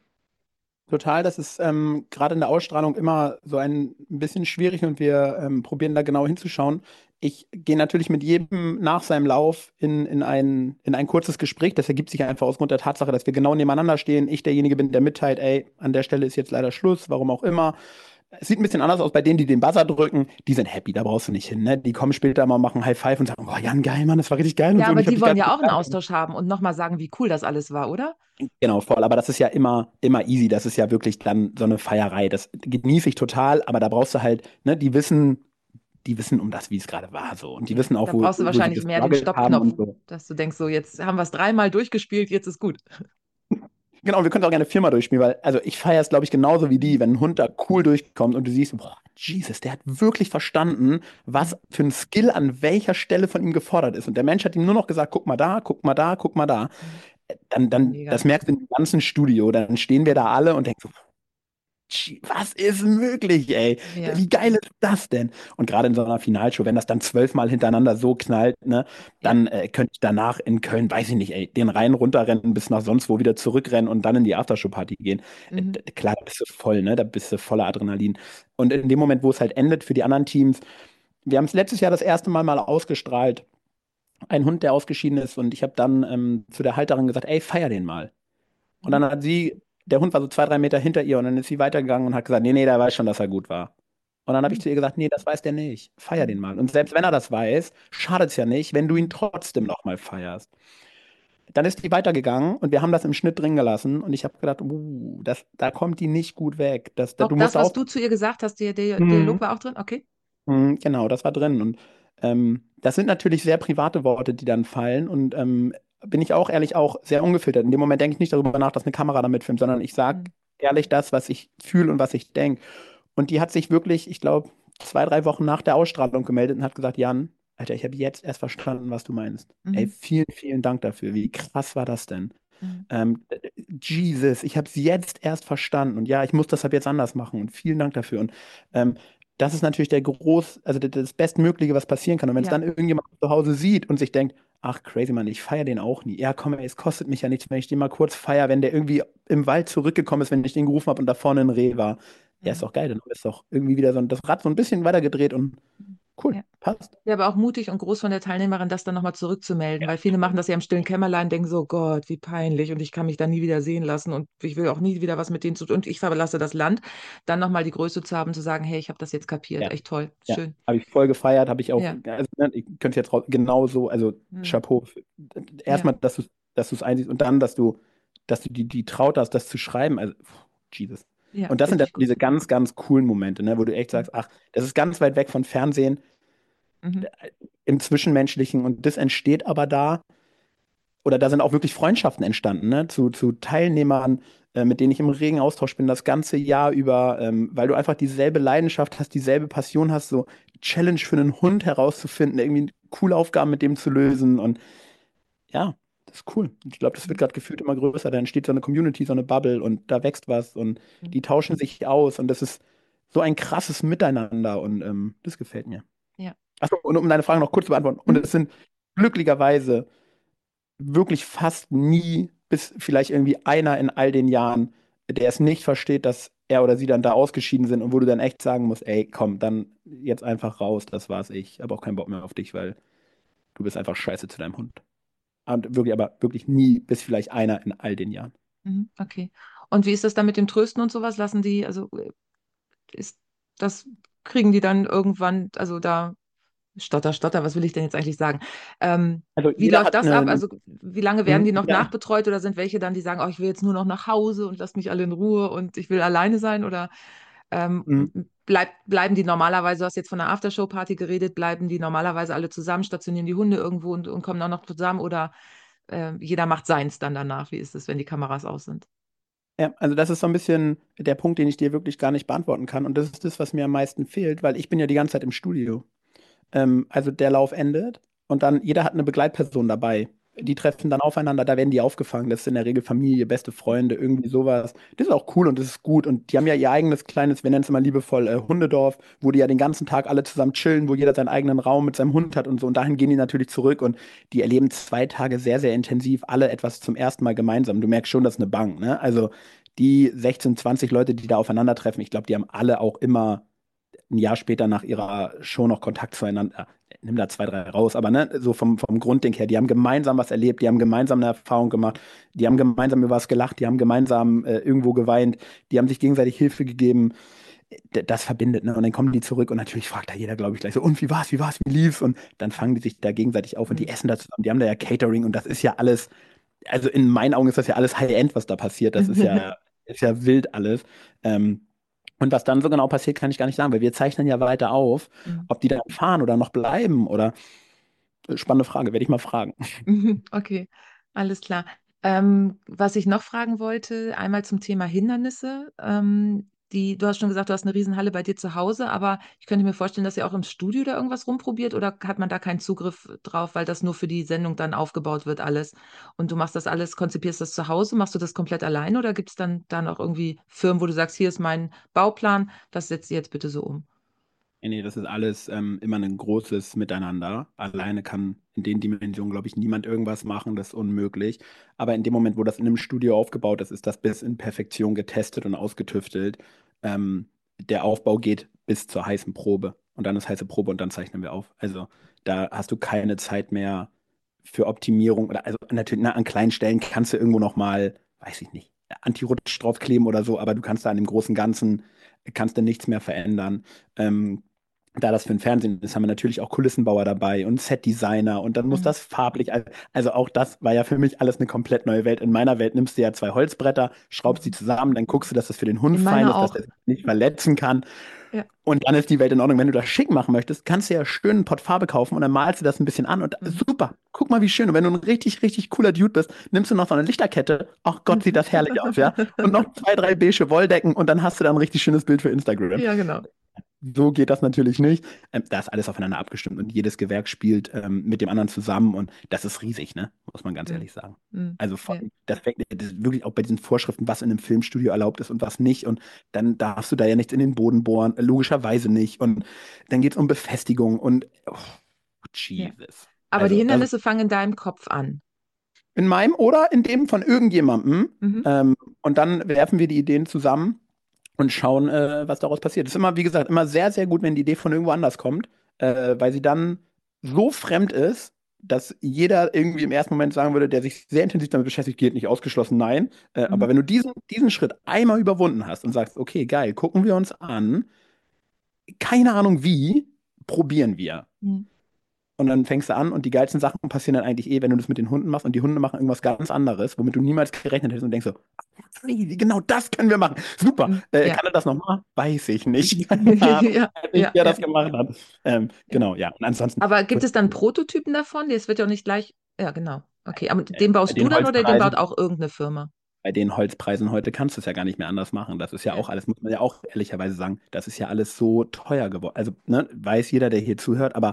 Total, das ist gerade in der Ausstrahlung immer so ein bisschen schwierig und wir probieren da genau hinzuschauen. Ich gehe natürlich mit jedem nach seinem Lauf in ein kurzes Gespräch. Das ergibt sich einfach aus Grund der Tatsache, dass wir genau nebeneinander stehen. Ich derjenige bin, der mitteilt, ey, an der Stelle ist jetzt leider Schluss, warum auch immer. Es sieht ein bisschen anders aus bei denen, die den Buzzer drücken. Die sind happy, da brauchst du nicht hin. Ne? Die kommen später mal, machen High Five und sagen, oh Jan, geil, Mann, das war richtig geil und Ja, so. Und aber ich habe die dich wollen ganz ja auch einen Austausch haben und nochmal sagen, wie cool das alles war, oder? Genau, voll. Aber das ist ja immer easy. Das ist ja wirklich dann so eine Feierei. Das genieße ich total. Aber da brauchst du halt, ne, die wissen um das, wie es gerade war, so. Und die Ja, wissen auch, da wo, brauchst du wo sie wahrscheinlich mehr den gestruggelt haben Stoppknopf, und so. dass du denkst, so jetzt haben wir es dreimal durchgespielt, jetzt ist gut. Genau, wir können auch gerne viermal durchspielen, weil, also ich feiere es, glaube ich, genauso wie Mhm. die, wenn ein Hund da cool durchkommt und du siehst, boah, Jesus, der hat wirklich verstanden, was Mhm. für ein Skill an welcher Stelle von ihm gefordert ist. Und der Mensch hat ihm nur noch gesagt, guck mal da, guck mal da, guck mal da. Mhm. Ja, Dann, mega. das merkst du im ganzen Studio. Dann stehen wir da Mhm. alle und denken so, was ist möglich, ey? Ja, Wie geil ist das denn? Und gerade in so einer Finalshow, wenn das dann 12-mal hintereinander so knallt, ne, ja. dann könnte ich danach in Köln, weiß ich nicht, ey, den Rhein runterrennen, bis nach sonst wo wieder zurückrennen und dann in die Aftershow-Party gehen. Mhm. Klar, da bist du voll, ne? Da bist du voller Adrenalin. Und in dem Moment, wo es halt endet für die anderen Teams, wir haben es letztes Jahr das erste Mal ausgestrahlt. Ein Hund, der ausgeschieden ist, und ich habe dann zu der Halterin gesagt, ey, feier den mal. Und Mhm. dann der Hund war so 2, 3 Meter hinter ihr und dann ist sie weitergegangen und hat gesagt, nee, nee, der weiß schon, dass er gut war. Und dann habe ich Mhm. zu ihr gesagt, nee, das weiß der nicht. Feier den Mhm. mal. Und selbst wenn er das weiß, schadet es ja nicht, wenn du ihn Mhm. trotzdem nochmal feierst. Dann ist die weitergegangen und wir haben das im Schnitt drin gelassen und ich habe gedacht, da kommt die nicht gut weg. Auch Du das, musst was auf. du zu ihr gesagt hast, der Mhm. Dialog war auch drin? Okay. Genau, das war drin. Und das sind natürlich sehr private Worte, die dann fallen. Und bin ich auch ehrlich auch sehr ungefiltert. In dem Moment denke ich nicht darüber nach, dass eine Kamera damit filmt, sondern ich sage Mhm. ehrlich das, was ich fühle und was ich denke. Und die hat sich wirklich, ich glaube, 2, 3 Wochen nach der Ausstrahlung gemeldet und hat gesagt, Jan, Alter, ich habe jetzt erst verstanden, was du meinst. Ey, Mhm. vielen, vielen Dank dafür. Wie krass war das denn? Mhm. Jesus, ich habe es jetzt erst verstanden. Und ja, ich muss das ab jetzt anders machen. Und vielen Dank dafür. Und das ist natürlich also das Bestmögliche, was passieren kann. Und wenn es Ja. dann irgendjemand zu Hause sieht und sich denkt, ach crazy Mann, ich feiere den auch nie. Ja, komm, ey, es kostet mich ja nichts, wenn ich den mal kurz feiere, wenn der irgendwie im Wald zurückgekommen ist, wenn ich den gerufen habe und da vorne ein Reh war. Ja, ist Mhm. doch geil, dann ist doch irgendwie wieder so das Rad so ein bisschen weitergedreht und cool, Ja. passt. Ja, aber auch mutig und groß von der Teilnehmerin, das dann nochmal zurückzumelden, weil viele machen das ja im stillen Kämmerlein, denken so, Gott, wie peinlich und ich kann mich da nie wieder sehen lassen und ich will auch nie wieder was mit denen zu tun und ich verlasse das Land. Dann nochmal die Größe zu haben, zu sagen, hey, ich habe das jetzt kapiert, Ja, echt toll, ja. schön. Habe ich voll gefeiert, habe ich auch, Ja, also, ne, ich könnte es jetzt genauso, also hm, Chapeau. ja, Erstmal, dass du es einsiehst und dann, dass du die Traut hast, das zu schreiben. Also, Jesus. ja, Und das sind dann richtig gut. diese ganz, ganz coolen Momente, ne, wo du echt Mhm. sagst, ach, das ist ganz weit weg von Fernsehen, Mhm. im Zwischenmenschlichen und das entsteht aber da, oder da sind auch wirklich Freundschaften entstanden, ne, zu Teilnehmern, mit denen ich im regen Austausch bin, das ganze Jahr über, weil du einfach dieselbe Leidenschaft hast, dieselbe Passion hast, so Challenge für einen Hund herauszufinden, irgendwie coole Aufgaben mit dem zu lösen und ja, das ist cool. Ich glaube, das wird Mhm. gerade gefühlt immer größer. Da entsteht so eine Community, so eine Bubble und da wächst was und Mhm. die tauschen sich aus und das ist so ein krasses Miteinander und das gefällt mir. Ja. Achso, und um deine Frage noch kurz zu beantworten, und Mhm. es sind glücklicherweise wirklich fast nie, bis vielleicht irgendwie einer in all den Jahren, der es nicht versteht, dass er oder sie dann da ausgeschieden sind und wo du dann echt sagen musst, ey, komm, dann jetzt einfach raus, das war's ich. Habe auch keinen Bock mehr auf dich, weil du bist einfach scheiße zu deinem Hund. Und wirklich, aber wirklich nie, bis vielleicht einer in all den Jahren. Mhm. Okay. Und wie ist das dann mit dem Trösten und sowas? Lassen die, also ist das, kriegen die dann irgendwann, also da Stotter, Stotter, was will ich denn jetzt eigentlich sagen? Also Wie jeder läuft hat das ab? Also wie lange werden die noch ja, nachbetreut oder sind welche dann, die sagen, oh, ich will jetzt nur noch nach Hause und lasst mich alle in Ruhe und ich will alleine sein? Oder mm, bleiben die normalerweise, du hast jetzt von einer Aftershow-Party geredet, bleiben die normalerweise alle zusammen, stationieren die Hunde irgendwo und kommen auch noch zusammen oder jeder macht seins dann danach? Wie ist es, wenn die Kameras aus sind? ja, also das ist so ein bisschen der Punkt, den ich dir wirklich gar nicht beantworten kann. Und das ist das, was mir am meisten fehlt, weil ich bin ja die ganze Zeit im Studio. Also der Lauf endet und dann jeder hat eine Begleitperson dabei. Die treffen dann aufeinander, da werden die aufgefangen. Das ist in der Regel Familie, beste Freunde, irgendwie sowas. Das ist auch cool und das ist gut. Und die haben ja ihr eigenes kleines, wir nennen es immer liebevoll, Hundedorf, wo die ja den ganzen Tag alle zusammen chillen, wo jeder seinen eigenen Raum mit seinem Hund hat und so. Und dahin gehen die natürlich zurück und die erleben 2 Tage sehr, sehr intensiv, alle etwas zum ersten Mal gemeinsam. Du merkst schon, das ist eine Bank, ne? Also die 16, 20 Leute, die da aufeinandertreffen, ich glaube, die haben alle auch immer ein Jahr später nach ihrer Show noch Kontakt zueinander. Nimm da 2, 3 raus, aber ne, so vom Grundding her, die haben gemeinsam was erlebt, die haben gemeinsam eine Erfahrung gemacht, die haben gemeinsam über was gelacht, die haben gemeinsam irgendwo geweint, die haben sich gegenseitig Hilfe gegeben. Das verbindet, ne? Und dann kommen die zurück und natürlich fragt da jeder, glaube ich, gleich so, und wie war's, wie lief's? Und dann fangen die sich da gegenseitig auf und die Mhm. essen da zusammen, die haben da ja Catering und das ist ja alles, also in meinen Augen ist das ja alles High-End, was da passiert. Das ist ja wild alles. Ähm, und was dann so genau passiert, kann ich gar nicht sagen, weil wir zeichnen ja weiter auf, Mhm. ob die dann fahren oder noch bleiben oder spannende Frage, werde ich mal fragen. Mhm. Okay, alles klar. Was ich noch fragen wollte, einmal zum Thema Hindernisse. Du hast schon gesagt, du hast eine Riesenhalle bei dir zu Hause, aber ich könnte mir vorstellen, dass ihr auch im Studio da irgendwas rumprobiert oder hat man da keinen Zugriff drauf, weil das nur für die Sendung dann aufgebaut wird, alles. Und du machst das alles, konzipierst das zu Hause, machst du das komplett alleine oder gibt es dann da noch irgendwie Firmen, wo du sagst, hier ist mein Bauplan, das setzt ihr jetzt bitte so um? Nee, nee, das ist alles immer ein großes Miteinander. Alleine kann in den Dimensionen, glaube ich, niemand irgendwas machen, das ist unmöglich. Aber in dem Moment, wo das in einem Studio aufgebaut ist, ist das bis in Perfektion getestet und ausgetüftelt. Der Aufbau geht bis zur heißen Probe. Und dann ist heiße Probe und dann zeichnen wir auf. Also da hast du keine Zeit mehr für Optimierung. Oder also natürlich, na, an kleinen Stellen kannst du irgendwo noch mal, weiß ich nicht, Anti-Rutsch draufkleben oder so, aber du kannst da an dem großen Ganzen, kannst du nichts mehr verändern. Da das für den Fernsehen ist, haben wir natürlich auch Kulissenbauer dabei und Setdesigner und dann muss Mhm. das farblich, also auch das war ja für mich alles eine komplett neue Welt. In meiner Welt nimmst du ja 2 Holzbretter, schraubst die Mhm. zusammen, dann guckst du, dass das für den Hund In fein meiner ist, dass auch. der sich nicht verletzen kann Ja. und dann ist die Welt in Ordnung. Wenn du das schick machen möchtest, kannst du ja schön einen Pott Farbe kaufen und dann malst du das ein bisschen an und Mhm. super, guck mal, wie schön. Und wenn du ein richtig, richtig cooler Dude bist, nimmst du noch so eine Lichterkette, ach Gott, sieht das herrlich aus, ja? Und noch 2, 3 beige Wolldecken und dann hast du da ein richtig schönes Bild für Instagram. Ja, genau. So geht das natürlich nicht. Da ist alles aufeinander abgestimmt und jedes Gewerk spielt mit dem anderen zusammen und das ist riesig, ne? Muss man ganz Mhm. ehrlich sagen. Mhm. Also Ja. das ist wirklich auch bei diesen Vorschriften, was in einem Filmstudio erlaubt ist und was nicht. Und dann darfst du da ja nichts in den Boden bohren, logischerweise nicht. Und dann geht es um Befestigung und Ja. Jesus. Aber die Also das Hindernisse fangen in deinem Kopf an. in meinem oder in dem von irgendjemandem. Mhm. Und dann werfen wir die Ideen zusammen und schauen, was daraus passiert. Es ist immer, wie gesagt, immer sehr, sehr gut, wenn die Idee von irgendwo anders kommt, weil sie dann so fremd ist, dass jeder irgendwie im ersten Moment sagen würde, der sich sehr intensiv damit beschäftigt, geht nicht ausgeschlossen, nein. Aber Mhm. wenn du diesen Schritt einmal überwunden hast und sagst, okay, geil, gucken wir uns an, keine Ahnung wie, probieren wir. Mhm. Und dann fängst du an und die geilsten Sachen passieren dann eigentlich wenn du das mit den Hunden machst und die Hunde machen irgendwas ganz anderes, womit du niemals gerechnet hättest und denkst so, crazy, genau das können wir machen. Super. Mhm. Ja. Kann er das nochmal? Weiß ich nicht. Keine Ahnung, Ja, weiß nicht, ja, wer ja, das gemacht hat. ja. Genau, ja. Und ansonsten, Aber gibt es dann Prototypen davon? Das wird ja auch nicht gleich. Ja, genau. Okay, aber den bei baust du den dann oder den baut Holzpreisen, auch irgendeine Firma? bei den Holzpreisen heute kannst du es ja gar nicht mehr anders machen. Das ist ja Ja. auch alles, muss man ja auch ehrlicherweise sagen, das ist ja alles so teuer geworden. Also, ne, weiß jeder, der hier zuhört, aber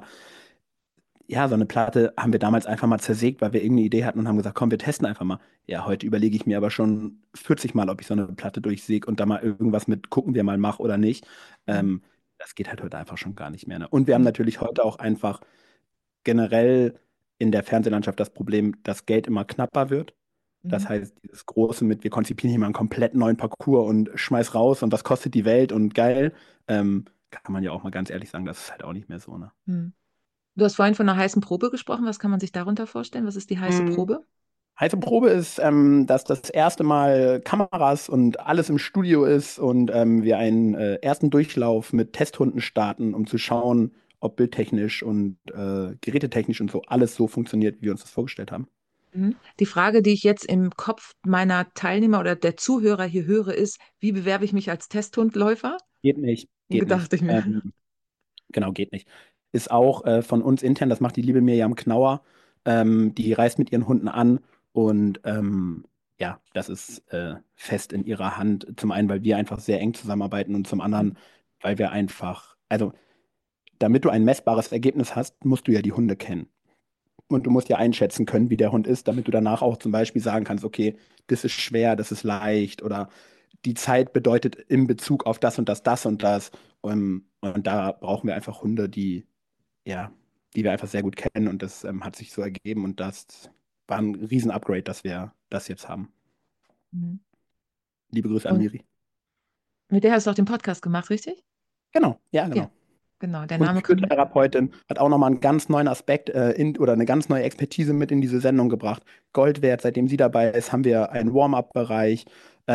ja, so eine Platte haben wir damals einfach mal zersägt, weil wir irgendeine Idee hatten und haben gesagt, komm, wir testen einfach mal. Ja, heute überlege ich mir aber schon 40 Mal, ob ich so eine Platte durchsäge und da mal irgendwas mit gucken wir mal mache oder nicht. Mhm. Das geht halt heute einfach schon gar nicht mehr. Ne? Und wir haben Mhm. natürlich heute auch einfach generell in der Fernsehlandschaft das Problem, dass Geld immer knapper wird. Mhm. Das heißt, dieses große mit, wir konzipieren hier mal einen komplett neuen Parcours und schmeiß raus und was kostet die Welt und geil, kann man ja auch mal ganz ehrlich sagen, das ist halt auch nicht mehr so, ne? Mhm. Du hast vorhin von einer heißen Probe gesprochen. Was kann man sich darunter vorstellen? Was ist die heiße Probe? Heiße Probe ist, dass das erste Mal Kameras und alles im Studio ist und wir einen ersten Durchlauf mit Testhunden starten, um zu schauen, ob bildtechnisch und gerätetechnisch und so alles so funktioniert, wie wir uns das vorgestellt haben. Mhm. Die Frage, die ich jetzt im Kopf meiner Teilnehmer oder der Zuhörer hier höre, ist, wie bewerbe ich mich als Testhundläufer? Geht nicht, geht nicht. Dachte ich mir. Genau, geht nicht. Ist auch von uns intern, das macht die liebe Mirjam Knauer. Die reist mit ihren Hunden an und ja, das ist fest in ihrer Hand. Zum einen, weil wir einfach sehr eng zusammenarbeiten und zum anderen, weil wir einfach, also damit du ein messbares Ergebnis hast, musst du ja die Hunde kennen. Und du musst ja einschätzen können, wie der Hund ist, damit du danach auch zum Beispiel sagen kannst, okay, das ist schwer, das ist leicht oder die Zeit bedeutet in Bezug auf das und das, das und das. Und da brauchen wir einfach Hunde, ja, die wir einfach sehr gut kennen und das hat sich so ergeben und das war ein Riesen-Upgrade, dass wir das jetzt haben. Mhm. Liebe Grüße an Und Miri. mit der hast du auch den Podcast gemacht, richtig? Genau, ja, Ja, genau. genau. Der Und Name kommt mir. Psychotherapeutin hat auch nochmal einen ganz neuen Aspekt oder eine ganz neue Expertise mit in diese Sendung gebracht. Gold wert, seitdem sie dabei ist, haben wir einen Warm-up-Bereich.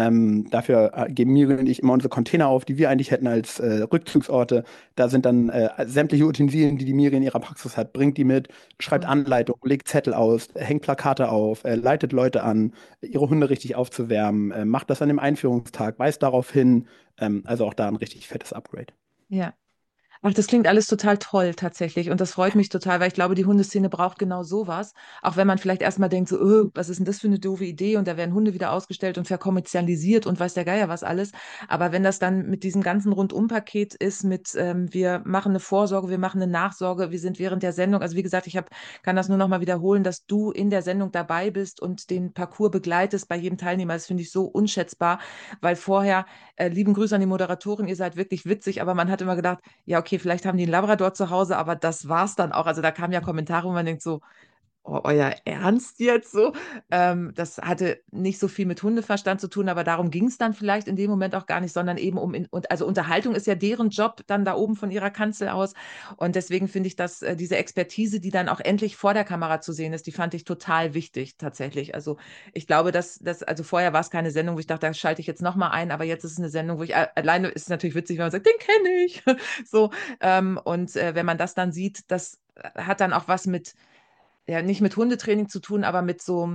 Dafür geben Miri und ich immer unsere Container auf, die wir eigentlich hätten als Rückzugsorte. Da sind dann sämtliche Utensilien, die die Miri in ihrer Praxis hat, bringt die mit, schreibt Cool. Anleitung, legt Zettel aus, hängt Plakate auf, leitet Leute an, ihre Hunde richtig aufzuwärmen, macht das an dem Einführungstag, weist darauf hin. Also auch da ein richtig fettes Upgrade. Ja. Ach, das klingt alles total toll tatsächlich und das freut mich total, weil ich glaube, die Hundeszene braucht genau sowas. Auch wenn man vielleicht erstmal denkt, so, was ist denn das für eine doofe Idee und da werden Hunde wieder ausgestellt und verkommerzialisiert und weiß der Geier was alles. Aber wenn das dann mit diesem ganzen Rundumpaket ist, mit wir machen eine Vorsorge, wir machen eine Nachsorge, wir sind während der Sendung, also wie gesagt, kann das nur noch mal wiederholen, dass du in der Sendung dabei bist und den Parcours begleitest bei jedem Teilnehmer. Das finde ich so unschätzbar, weil vorher, lieben Grüße an die Moderatorin, ihr seid wirklich witzig, aber man hat immer gedacht, ja, okay, vielleicht haben die einen Labrador zu Hause, aber das war's dann auch. Also da kamen ja Kommentare, wo man denkt so, oh, euer Ernst jetzt so? Das hatte nicht so viel mit Hundeverstand zu tun, aber darum ging es dann vielleicht in dem Moment auch gar nicht, sondern eben also Unterhaltung ist ja deren Job dann da oben von ihrer Kanzel aus. Und deswegen finde ich, dass diese Expertise, die dann auch endlich vor der Kamera zu sehen ist, die fand ich total wichtig tatsächlich. Also ich glaube, also vorher war es keine Sendung, wo ich dachte, da schalte ich jetzt nochmal ein, aber jetzt ist es eine Sendung, wo ich alleine ist es natürlich witzig, wenn man sagt, den kenne ich. So, und wenn man das dann sieht, das hat dann auch was mit ja, nicht mit Hundetraining zu tun, aber mit so,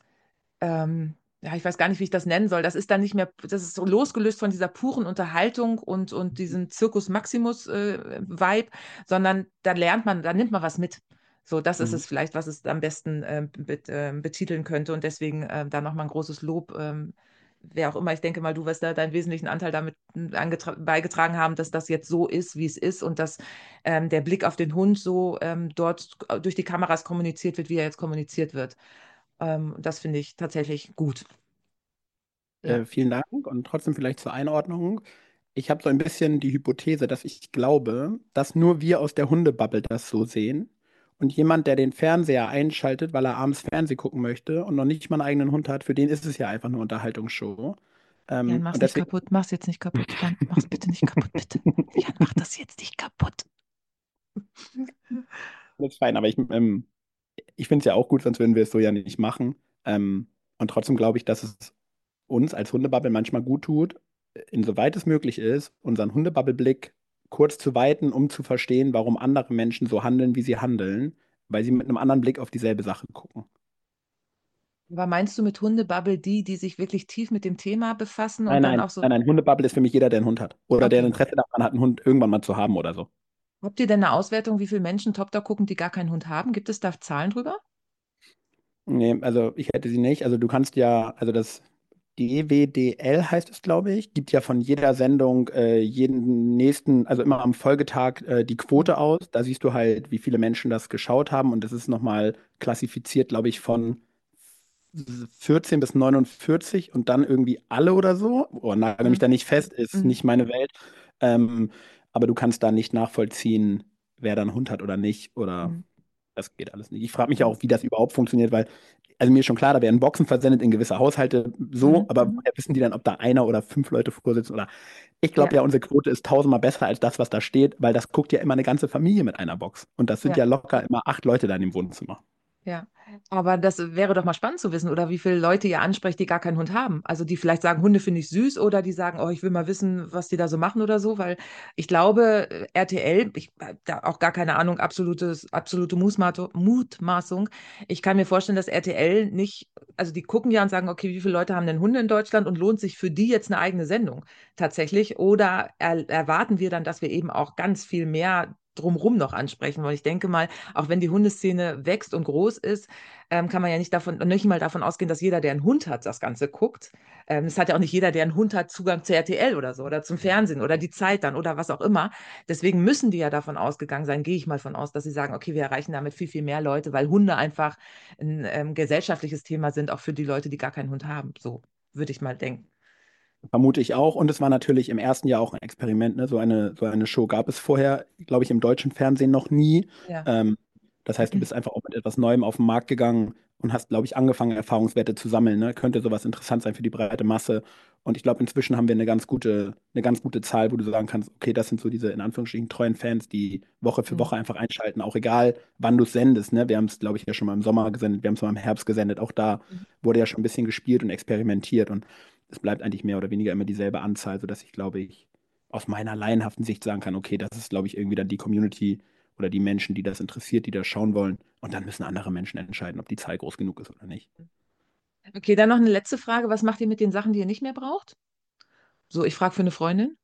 ja, ich weiß gar nicht, wie ich das nennen soll. Das ist dann nicht mehr, das ist so losgelöst von dieser puren Unterhaltung und diesem Circus Maximus-Vibe, sondern da nimmt man was mit. So, das ist Mhm. es vielleicht, was es am besten betiteln könnte. Und deswegen da nochmal ein großes Lob. wer auch immer, ich denke mal, du wirst da deinen wesentlichen Anteil damit beigetragen haben, dass das jetzt so ist, wie es ist und dass der Blick auf den Hund so dort durch die Kameras kommuniziert wird, wie er jetzt kommuniziert wird. Das finde ich tatsächlich gut. Ja. Vielen Dank und trotzdem vielleicht zur Einordnung. Ich habe so ein bisschen die Hypothese, dass ich glaube, dass nur wir aus der Hundebubble das so sehen. Und jemand, der den Fernseher einschaltet, weil er abends Fernsehen gucken möchte und noch nicht mal einen eigenen Hund hat, für den ist es ja einfach eine Unterhaltungsshow. Jan, mach's Und nicht deswegen kaputt, mach's jetzt nicht kaputt. Jan, mach's bitte nicht kaputt, bitte. Jan, mach das jetzt nicht kaputt. ist fein, aber ich finde es ja auch gut, sonst würden wir es so ja nicht machen. Und trotzdem glaube ich, dass es uns als Hundebubble manchmal gut tut, insoweit es möglich ist, unseren Hundebubble-Blick kurz zu weiten, um zu verstehen, warum andere Menschen so handeln, wie sie handeln, weil sie mit einem anderen Blick auf dieselbe Sache gucken. Aber meinst du mit Hundebubble die sich wirklich tief mit dem Thema befassen Nein, und dann nein, auch so, nein, nein. Hundebubble ist für mich jeder, der einen Hund hat. Oder der ein okay. Interesse daran hat, einen Hund irgendwann mal zu haben oder so. Habt ihr denn eine Auswertung, wie viele Menschen Top Dog gucken, die gar keinen Hund haben? Gibt es da Zahlen drüber? Nee, also ich hätte sie nicht. Also du kannst ja, also das DWDL heißt es, glaube ich, gibt ja von jeder Sendung jeden nächsten, also immer am Folgetag die Mhm. Quote aus. Da siehst du halt, wie viele Menschen das geschaut haben und das ist nochmal klassifiziert, glaube ich, von 14 bis 49 und dann irgendwie alle oder so. Oh, nagel mich Mhm. da nicht fest, ist Mhm. nicht meine Welt. Ähm, aber du kannst da nicht nachvollziehen, wer da einen Hund hat oder nicht oder Mhm. das geht alles nicht. Ich frage mich Mhm. auch, wie das überhaupt funktioniert, weil, also mir ist schon klar, da werden Boxen versendet in gewisse Haushalte so, Mhm. aber Mhm. woher wissen die dann, ob da einer oder fünf Leute vorsitzen oder ich glaube Ja, ja, unsere Quote ist tausendmal besser als das, was da steht, weil das guckt ja immer eine ganze Familie mit einer Box. Und das sind ja. ja locker immer 8 Leute da in dem Wohnzimmer. Ja, aber das wäre doch mal spannend zu wissen, oder wie viele Leute ihr ansprecht, die gar keinen Hund haben. Also die vielleicht sagen, Hunde finde ich süß oder die sagen, oh, ich will mal wissen, was die da so machen oder so, weil ich glaube, RTL, ich habe da auch gar keine Ahnung, absolute Mutmaßung. Ich kann mir vorstellen, dass RTL nicht, also die gucken ja und sagen, okay, wie viele Leute haben denn Hunde in Deutschland und lohnt sich für die jetzt eine eigene Sendung tatsächlich? Oder erwarten wir dann, dass wir eben auch ganz viel mehr drumrum noch ansprechen? Weil ich denke mal, auch wenn die Hundeszene wächst und groß ist, kann man ja nicht mal davon ausgehen, dass jeder, der einen Hund hat, das Ganze guckt. Es hat ja auch nicht jeder, der einen Hund hat, Zugang zu RTL oder so oder zum Fernsehen oder die Zeit dann oder was auch immer. Deswegen müssen die ja davon ausgegangen sein, gehe ich mal von aus, dass sie sagen, okay, wir erreichen damit viel, viel mehr Leute, weil Hunde einfach ein gesellschaftliches Thema sind, auch für die Leute, die gar keinen Hund haben. So würde ich mal denken. Vermute ich auch. Und es war natürlich im ersten Jahr auch ein Experiment. Ne? So eine Show gab es vorher, glaube ich, im deutschen Fernsehen noch nie. Ja. Ähm, das heißt, du bist einfach auch mit etwas Neuem auf den Markt gegangen und hast, glaube ich, angefangen, Erfahrungswerte zu sammeln. Ne? Könnte sowas interessant sein für die breite Masse. Und ich glaube, inzwischen haben wir eine ganz gute Zahl, wo du sagen kannst, okay, das sind so diese in Anführungsstrichen treuen Fans, die Woche für Mhm. Woche einfach einschalten, auch egal, wann du es sendest. Ne? Wir haben es, glaube ich, ja schon mal im Sommer gesendet, wir haben es mal im Herbst gesendet. Auch da wurde ja schon ein bisschen gespielt und experimentiert. Und es bleibt eigentlich mehr oder weniger immer dieselbe Anzahl, sodass ich, glaube ich, aus meiner laienhaften Sicht sagen kann, okay, das ist, glaube ich, irgendwie dann die Community oder die Menschen, die das interessiert, die das schauen wollen. Und dann müssen andere Menschen entscheiden, ob die Zahl groß genug ist oder nicht. Okay, dann noch eine letzte Frage. Was macht ihr mit den Sachen, die ihr nicht mehr braucht? So, ich frage für eine Freundin.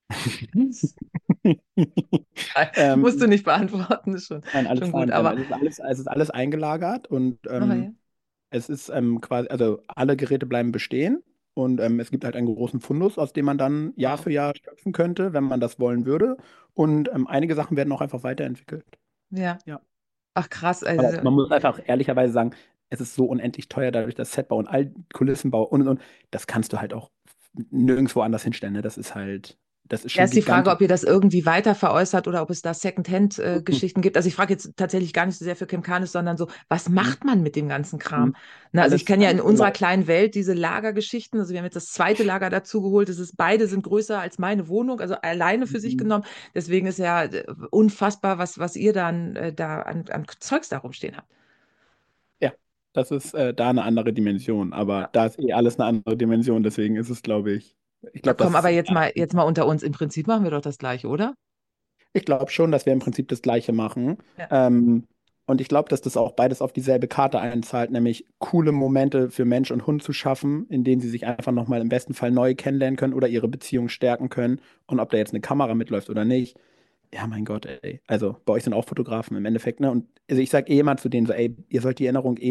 Musst du ähm, nicht beantworten, ist nein, alles schon gut. fein. Aber, Es ist alles eingelagert und okay. es ist quasi, also alle Geräte bleiben bestehen und es gibt halt einen großen Fundus, aus dem man dann Jahr Wow. für Jahr schöpfen könnte, wenn man das wollen würde. Und einige Sachen werden auch einfach weiterentwickelt. Ja. Ja. Ach krass. Aber Also, man muss einfach ehrlicherweise sagen, es ist so unendlich teuer, dadurch das Setbau und all Kulissenbau und. Das kannst du halt auch nirgendwo anders hinstellen. Ne? Das ist ja, schon ist die Frage, gigantisch. ob ihr das irgendwie weiter veräußert oder ob es da Secondhand-Geschichten gibt. Also ich frage jetzt tatsächlich gar nicht so sehr für Kim Kanes, sondern so, was Mhm. macht man mit dem ganzen Kram? Mhm. Na, also ich Alles, kenne ja in alles unserer Urlaub. kleinen Welt diese Lagergeschichten. Also wir haben jetzt das zweite Lager dazu geholt. Beide sind größer als meine Wohnung, also alleine für sich Mhm. genommen. Deswegen ist ja unfassbar, was ihr dann da an Zeugs da rumstehen habt. Ja, das ist da eine andere Dimension. Aber Ja. da ist eh alles eine andere Dimension. Deswegen ist es, glaube ich, ich Ja, glaube, komm, das aber ist jetzt mal unter uns. Im Prinzip machen wir doch das Gleiche, oder? Ich glaube schon, dass wir im Prinzip das Gleiche machen. Ja. Und ich glaube, dass das auch beides auf dieselbe Karte einzahlt, nämlich coole Momente für Mensch und Hund zu schaffen, in denen sie sich einfach nochmal im besten Fall neu kennenlernen können oder ihre Beziehung stärken können. Und ob da jetzt eine Kamera mitläuft oder nicht, ja, mein Gott, ey. Also bei euch sind auch Fotografen im Endeffekt, ne? Und also ich sage eh immer zu denen so, ey, ihr sollt die Erinnerung eh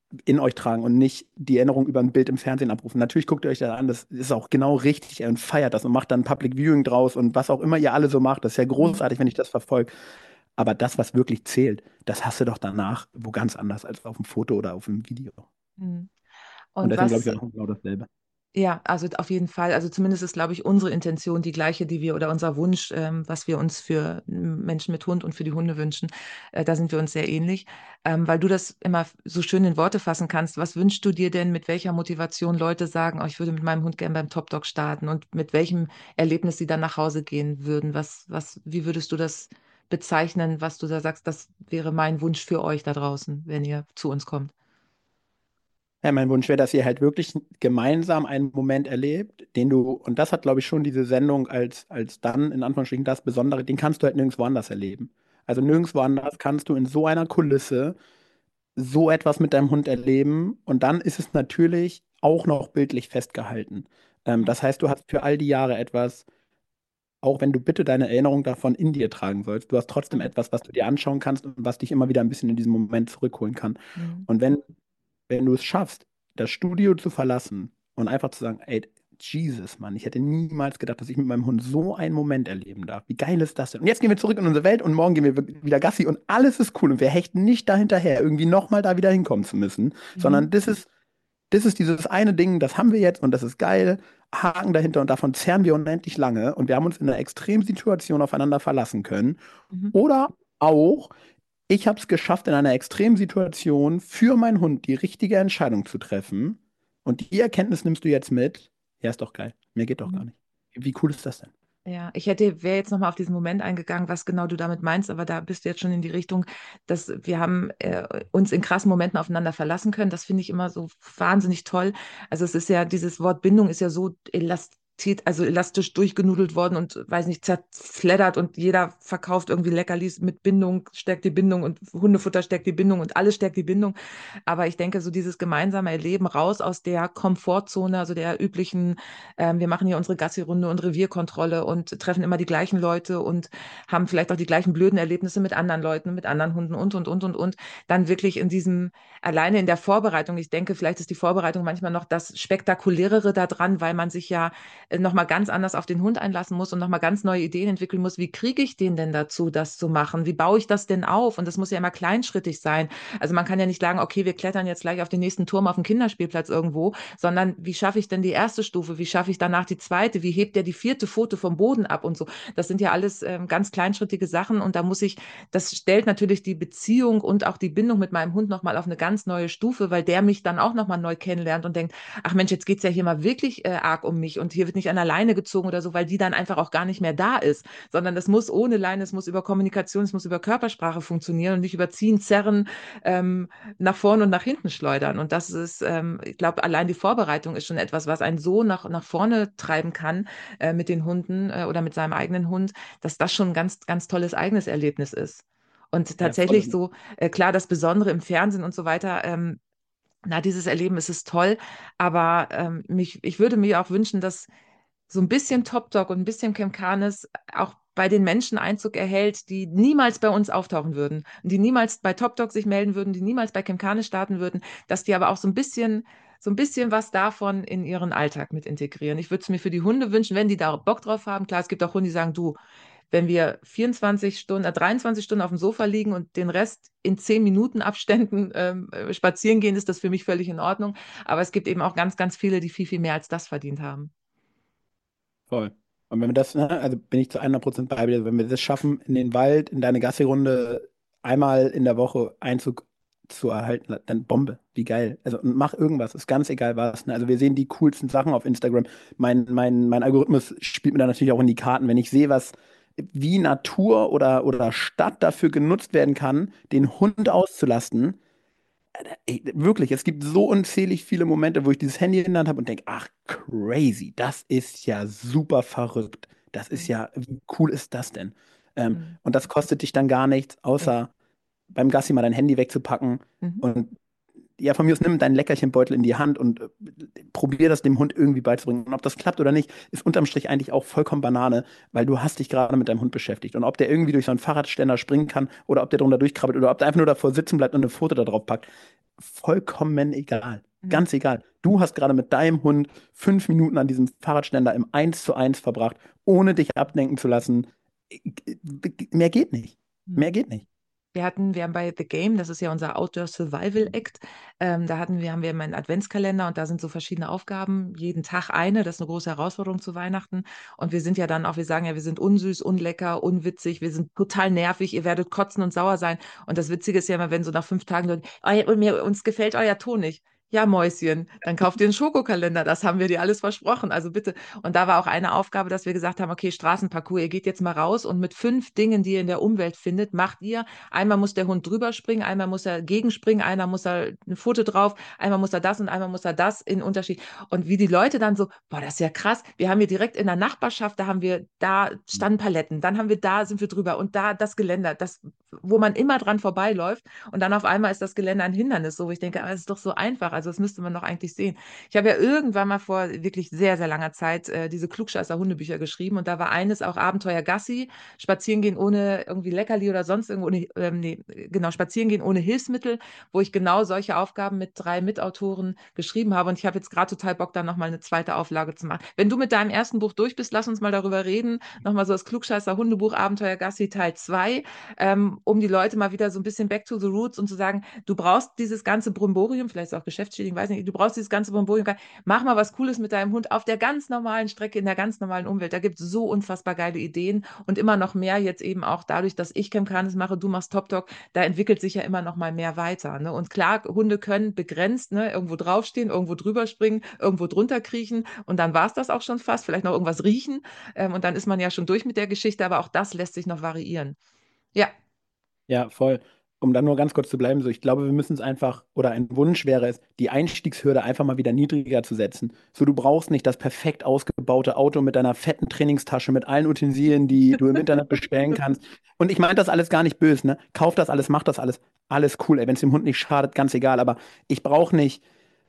in euch tragen und nicht die Erinnerung über ein Bild im Fernsehen abrufen. Natürlich guckt ihr euch das an, das ist auch genau richtig und feiert das und macht dann Public Viewing draus und was auch immer ihr alle so macht. Das ist ja Mhm. großartig, wenn ich das verfolge. Aber das, was wirklich zählt, das hast du doch danach wo ganz anders als auf dem Foto oder auf dem Video. Mhm. Und Und deswegen glaube was, ich auch genau dasselbe. ja, also auf jeden Fall. Also zumindest ist, glaube ich, unsere Intention die gleiche, die wir oder unser Wunsch, was wir uns für Menschen mit Hund und für die Hunde wünschen. Da sind wir uns sehr ähnlich. Weil du das immer so schön in Worte fassen kannst. Was wünschst du dir denn, mit welcher Motivation Leute sagen, oh, ich würde mit meinem Hund gern beim Top Dog starten und mit welchem Erlebnis sie dann nach Hause gehen würden? Wie würdest du das bezeichnen, was du da sagst, das wäre mein Wunsch für euch da draußen, wenn ihr zu uns kommt? Ja, mein Wunsch wäre, dass ihr halt wirklich gemeinsam einen Moment erlebt, den du, und das hat, glaube ich, schon diese Sendung als dann, in Anführungsstrichen, das Besondere, den kannst du halt nirgendwo anders erleben. Also nirgendwo anders kannst du in so einer Kulisse so etwas mit deinem Hund erleben. Und dann ist es natürlich auch noch bildlich festgehalten. Das heißt, du hast für all die Jahre etwas, auch wenn du bitte deine Erinnerung davon in dir tragen sollst, du hast trotzdem Mhm. etwas, was du dir anschauen kannst und was dich immer wieder ein bisschen in diesen Moment zurückholen kann. Mhm. Und wenn du es schaffst, das Studio zu verlassen und einfach zu sagen, ey, Jesus, Mann, ich hätte niemals gedacht, dass ich mit meinem Hund so einen Moment erleben darf. Wie geil ist das denn? Und jetzt gehen wir zurück in unsere Welt und morgen gehen wir wieder Gassi und alles ist cool und wir hechten nicht dahinterher, irgendwie nochmal da wieder hinkommen zu müssen, sondern Mhm. das ist dieses eine Ding, das haben wir jetzt und das ist geil. Haken dahinter und davon zehren wir unendlich lange und wir haben uns in einer Extremsituation aufeinander verlassen können. Mhm. Oder auch, ich habe es geschafft, in einer Extremsituation für meinen Hund die richtige Entscheidung zu treffen. Und die Erkenntnis nimmst du jetzt mit. Ja, ist doch geil. Mehr geht doch gar Mhm. nicht. Wie cool ist das denn? Ja, wäre jetzt nochmal auf diesen Moment eingegangen, was genau du damit meinst, aber da bist du jetzt schon in die Richtung, dass wir haben uns in krassen Momenten aufeinander verlassen können. Das finde ich immer so wahnsinnig toll. Also es ist ja, dieses Wort Bindung ist ja so also elastisch durchgenudelt worden und weiß nicht, zerfleddert und jeder verkauft irgendwie Leckerlis mit Bindung, stärkt die Bindung und Hundefutter stärkt die Bindung und alles stärkt die Bindung. Aber ich denke, so dieses gemeinsame Erleben raus aus der Komfortzone, also der üblichen wir machen hier unsere Gassi-Runde und Revierkontrolle und treffen immer die gleichen Leute und haben vielleicht auch die gleichen blöden Erlebnisse mit anderen Leuten, mit anderen Hunden und. Dann wirklich in diesem, alleine in der Vorbereitung, ich denke, vielleicht ist die Vorbereitung manchmal noch das Spektakulärere daran, weil man sich ja nochmal ganz anders auf den Hund einlassen muss und nochmal ganz neue Ideen entwickeln muss. Wie kriege ich den denn dazu, das zu machen? Wie baue ich das denn auf? Und das muss ja immer kleinschrittig sein. Also man kann ja nicht sagen, okay, wir klettern jetzt gleich auf den nächsten Turm auf dem Kinderspielplatz irgendwo, sondern wie schaffe ich denn die erste Stufe? Wie schaffe ich danach die zweite? Wie hebt der die vierte Pfote vom Boden ab und so? Das sind ja alles ganz kleinschrittige Sachen und das stellt natürlich die Beziehung und auch die Bindung mit meinem Hund nochmal auf eine ganz neue Stufe, weil der mich dann auch nochmal neu kennenlernt und denkt, ach Mensch, jetzt geht es ja hier mal wirklich arg um mich und hier wird nicht an der Leine gezogen oder so, weil die dann einfach auch gar nicht mehr da ist, sondern das muss ohne Leine, es muss über Kommunikation, es muss über Körpersprache funktionieren und nicht über Ziehen, Zerren, ähm, nach vorne und nach hinten schleudern. Und das ist, ich glaube, allein die Vorbereitung ist schon etwas, was einen so nach vorne treiben kann mit den Hunden oder mit seinem eigenen Hund, dass das schon ein ganz, ganz tolles eigenes Erlebnis ist. Und Ja, voll. tatsächlich so, klar, das Besondere im Fernsehen und so weiter, na, dieses Erleben ist es toll, aber ich würde mir auch wünschen, dass so ein bisschen Top Dog und ein bisschen Chemcanis auch bei den Menschen Einzug erhält, die niemals bei uns auftauchen würden, die niemals bei Top Dog sich melden würden, die niemals bei Chemcanis starten würden, dass die aber auch so ein bisschen was davon in ihren Alltag mit integrieren. Ich würde es mir für die Hunde wünschen, wenn die da Bock drauf haben. Klar, es gibt auch Hunde, die sagen, du, wenn wir 24 Stunden, 23 Stunden auf dem Sofa liegen und den Rest in 10 Minuten Abständen spazieren gehen, ist das für mich völlig in Ordnung. Aber es gibt eben auch ganz, ganz viele, die viel, viel mehr als das verdient haben. Voll. Und wenn wir das, ne, also bin ich zu 100% bei dir, wenn wir das schaffen, in den Wald, in deine Gassi-Runde einmal in der Woche Einzug zu erhalten, dann Bombe, wie geil. Also und mach irgendwas, ist ganz egal was. Ne? Also wir sehen die coolsten Sachen auf Instagram. Mein Algorithmus spielt mir da natürlich auch in die Karten, wenn ich sehe, wie Natur oder Stadt dafür genutzt werden kann, den Hund auszulasten. Ey, wirklich, es gibt so unzählig viele Momente, wo ich dieses Handy in der Hand habe und denke, ach, crazy, das ist ja super verrückt. Das ist Mhm. ja, wie cool ist das denn? Mhm. Und das kostet dich dann gar nichts, Ja. außer beim Gassi mal dein Handy wegzupacken Mhm. und ja, von mir aus nimm deinen Leckerchenbeutel in die Hand und probier das dem Hund irgendwie beizubringen. Und ob das klappt oder nicht, ist unterm Strich eigentlich auch vollkommen Banane, weil du hast dich gerade mit deinem Hund beschäftigt. Und ob der irgendwie durch so einen Fahrradständer springen kann oder ob der drunter durchkrabbelt oder ob der einfach nur davor sitzen bleibt und eine Foto da drauf packt, vollkommen egal. Mhm. Ganz egal. Du hast gerade mit deinem Hund 5 Minuten an diesem Fahrradständer im 1:1 verbracht, ohne dich ablenken zu lassen. Mehr geht nicht. Mehr Mhm. geht nicht. Wir haben bei The Game, das ist ja unser Outdoor Survival Act, haben wir immer einen Adventskalender und da sind so verschiedene Aufgaben, jeden Tag eine, das ist eine große Herausforderung zu Weihnachten. Und wir sind ja dann auch, wir sagen ja, wir sind unsüß, unlecker, unwitzig, wir sind total nervig, ihr werdet kotzen und sauer sein. Und das Witzige ist ja immer, wenn so nach 5 Tagen Leute, uns gefällt euer Ton nicht. Ja, Mäuschen, dann kauft ihr einen Schokokalender, das haben wir dir alles versprochen. Also bitte. Und da war auch eine Aufgabe, dass wir gesagt haben, okay, Straßenparcours, ihr geht jetzt mal raus und mit 5 Dingen, die ihr in der Umwelt findet, macht ihr. Einmal muss der Hund drüber springen, einmal muss er gegenspringen, einmal muss er eine Pfote drauf, einmal muss er das und einmal muss er das in Unterschied. Und wie die Leute dann so, boah, das ist ja krass. Wir haben hier direkt in der Nachbarschaft, da standen Paletten, dann sind wir drüber und da das Geländer, wo man immer dran vorbeiläuft und dann auf einmal ist das Geländer ein Hindernis, so wo ich denke, es ist doch so einfach, also das müsste man doch eigentlich sehen. Ich habe ja irgendwann mal vor wirklich sehr, sehr langer Zeit diese Klugscheißer-Hundebücher geschrieben und da war eines auch Abenteuer Gassi, spazieren gehen ohne irgendwie Leckerli oder sonst irgendwo, nee, genau, spazieren gehen ohne Hilfsmittel, wo ich genau solche Aufgaben mit 3 Mitautoren geschrieben habe. Und ich habe jetzt gerade total Bock, da nochmal eine zweite Auflage zu machen. Wenn du mit deinem ersten Buch durch bist, lass uns mal darüber reden. Nochmal so das Klugscheißer Hundebuch Abenteuer Gassi Teil 2, um die Leute mal wieder so ein bisschen back to the roots und zu sagen, du brauchst dieses ganze Brimborium, vielleicht ist auch geschäftsschädigend, weiß nicht, du brauchst dieses ganze Brimborium, mach mal was Cooles mit deinem Hund auf der ganz normalen Strecke, in der ganz normalen Umwelt. Da gibt es so unfassbar geile Ideen und immer noch mehr jetzt eben auch dadurch, dass ich Chemtrails mache, du machst Top Talk, da entwickelt sich ja immer noch mal mehr weiter. Ne? Und klar, Hunde können begrenzt, ne, irgendwo draufstehen, irgendwo drüber springen, irgendwo drunter kriechen und dann war es das auch schon fast, vielleicht noch irgendwas riechen und dann ist man ja schon durch mit der Geschichte, aber auch das lässt sich noch variieren. Ja. Ja, voll. Um dann nur ganz kurz zu bleiben, so ich glaube, wir müssen es einfach, oder ein Wunsch wäre es, die Einstiegshürde einfach mal wieder niedriger zu setzen. So, du brauchst nicht das perfekt ausgebaute Auto mit deiner fetten Trainingstasche, mit allen Utensilien, die du im Internet bestellen kannst. Und ich meine das alles gar nicht böse, ne? Kauf das alles, mach das alles, alles cool, ey. Wenn es dem Hund nicht schadet, ganz egal. Aber ich brauche nicht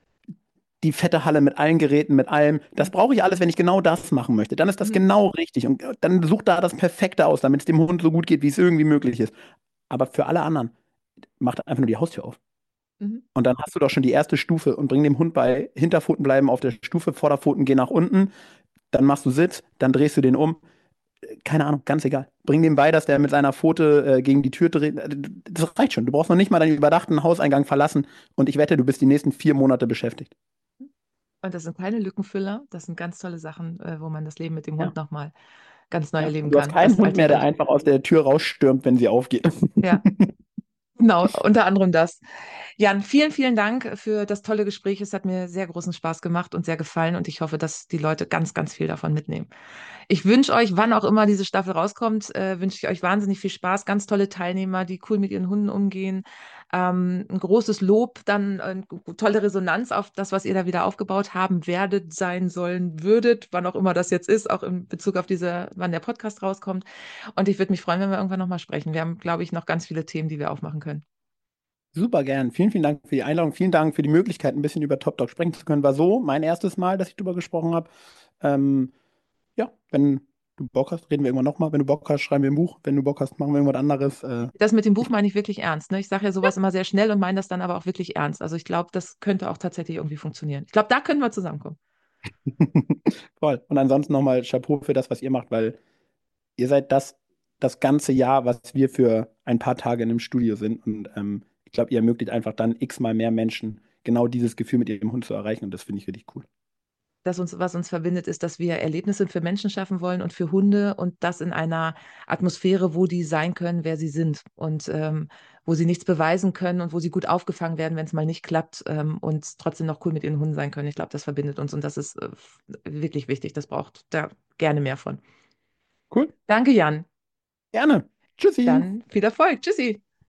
die fette Halle mit allen Geräten, mit allem. Das brauche ich alles, wenn ich genau das machen möchte. Dann ist das Mhm. genau richtig. Und dann such da das Perfekte aus, damit es dem Hund so gut geht, wie es irgendwie möglich ist. Aber für alle anderen, mach einfach nur die Haustür auf. Mhm. Und dann hast du doch schon die erste Stufe und bring dem Hund bei, Hinterpfoten bleiben auf der Stufe, Vorderpfoten gehen nach unten, dann machst du Sitz, dann drehst du den um. Keine Ahnung, ganz egal. Bring dem bei, dass der mit seiner Pfote gegen die Tür dreht. Das reicht schon. Du brauchst noch nicht mal deinen überdachten Hauseingang verlassen. Und ich wette, du bist die nächsten 4 Monate beschäftigt. Und das sind keine Lückenfüller, das sind ganz tolle Sachen, wo man das Leben mit dem Ja, Hund nochmal ganz neu ja. erleben Und du hast kann, keinen das Hund mehr, der alltäglich. einfach aus der Tür rausstürmt, wenn sie aufgeht. Ja, genau, unter anderem das. Jan, vielen, vielen Dank für das tolle Gespräch. Es hat mir sehr großen Spaß gemacht und sehr gefallen und ich hoffe, dass die Leute ganz, ganz viel davon mitnehmen. Ich wünsche euch, wann auch immer diese Staffel rauskommt, wünsche ich euch wahnsinnig viel Spaß, ganz tolle Teilnehmer, die cool mit ihren Hunden umgehen. Ein großes Lob, dann tolle Resonanz auf das, was ihr da wieder aufgebaut haben werdet, sein sollen, würdet, wann auch immer das jetzt ist, auch in Bezug auf wann der Podcast rauskommt. Und ich würde mich freuen, wenn wir irgendwann nochmal sprechen. Wir haben, glaube ich, noch ganz viele Themen, die wir aufmachen können. Super gern. Vielen, vielen Dank für die Einladung. Vielen Dank für die Möglichkeit, ein bisschen über Top Dog sprechen zu können. War so mein erstes Mal, dass ich drüber gesprochen habe. Ähm, ja, wenn du Bock hast, reden wir irgendwann nochmal. Wenn du Bock hast, schreiben wir ein Buch. Wenn du Bock hast, machen wir irgendwas anderes. Das mit dem Buch Ich, meine ich wirklich ernst. Ne? Ich sage ja ja. sowas immer sehr schnell und meine das dann aber auch wirklich ernst. Also ich glaube, das könnte auch tatsächlich irgendwie funktionieren. Ich glaube, da können wir zusammenkommen. Voll. Und ansonsten nochmal Chapeau für das, was ihr macht, weil ihr seid das ganze Jahr, was wir für ein paar Tage in einem Studio sind. Und ich glaube, ihr ermöglicht einfach dann x-mal mehr Menschen genau dieses Gefühl mit ihrem Hund zu erreichen. Und das finde ich richtig cool. Was uns verbindet, ist, dass wir Erlebnisse für Menschen schaffen wollen und für Hunde und das in einer Atmosphäre, wo die sein können, wer sie sind und wo sie nichts beweisen können und wo sie gut aufgefangen werden, wenn es mal nicht klappt und trotzdem noch cool mit ihren Hunden sein können. Ich glaube, das verbindet uns und das ist wirklich wichtig. Das braucht da gerne mehr von. Cool. Danke, Jan. Gerne. Tschüssi. Dann viel Erfolg. Tschüssi.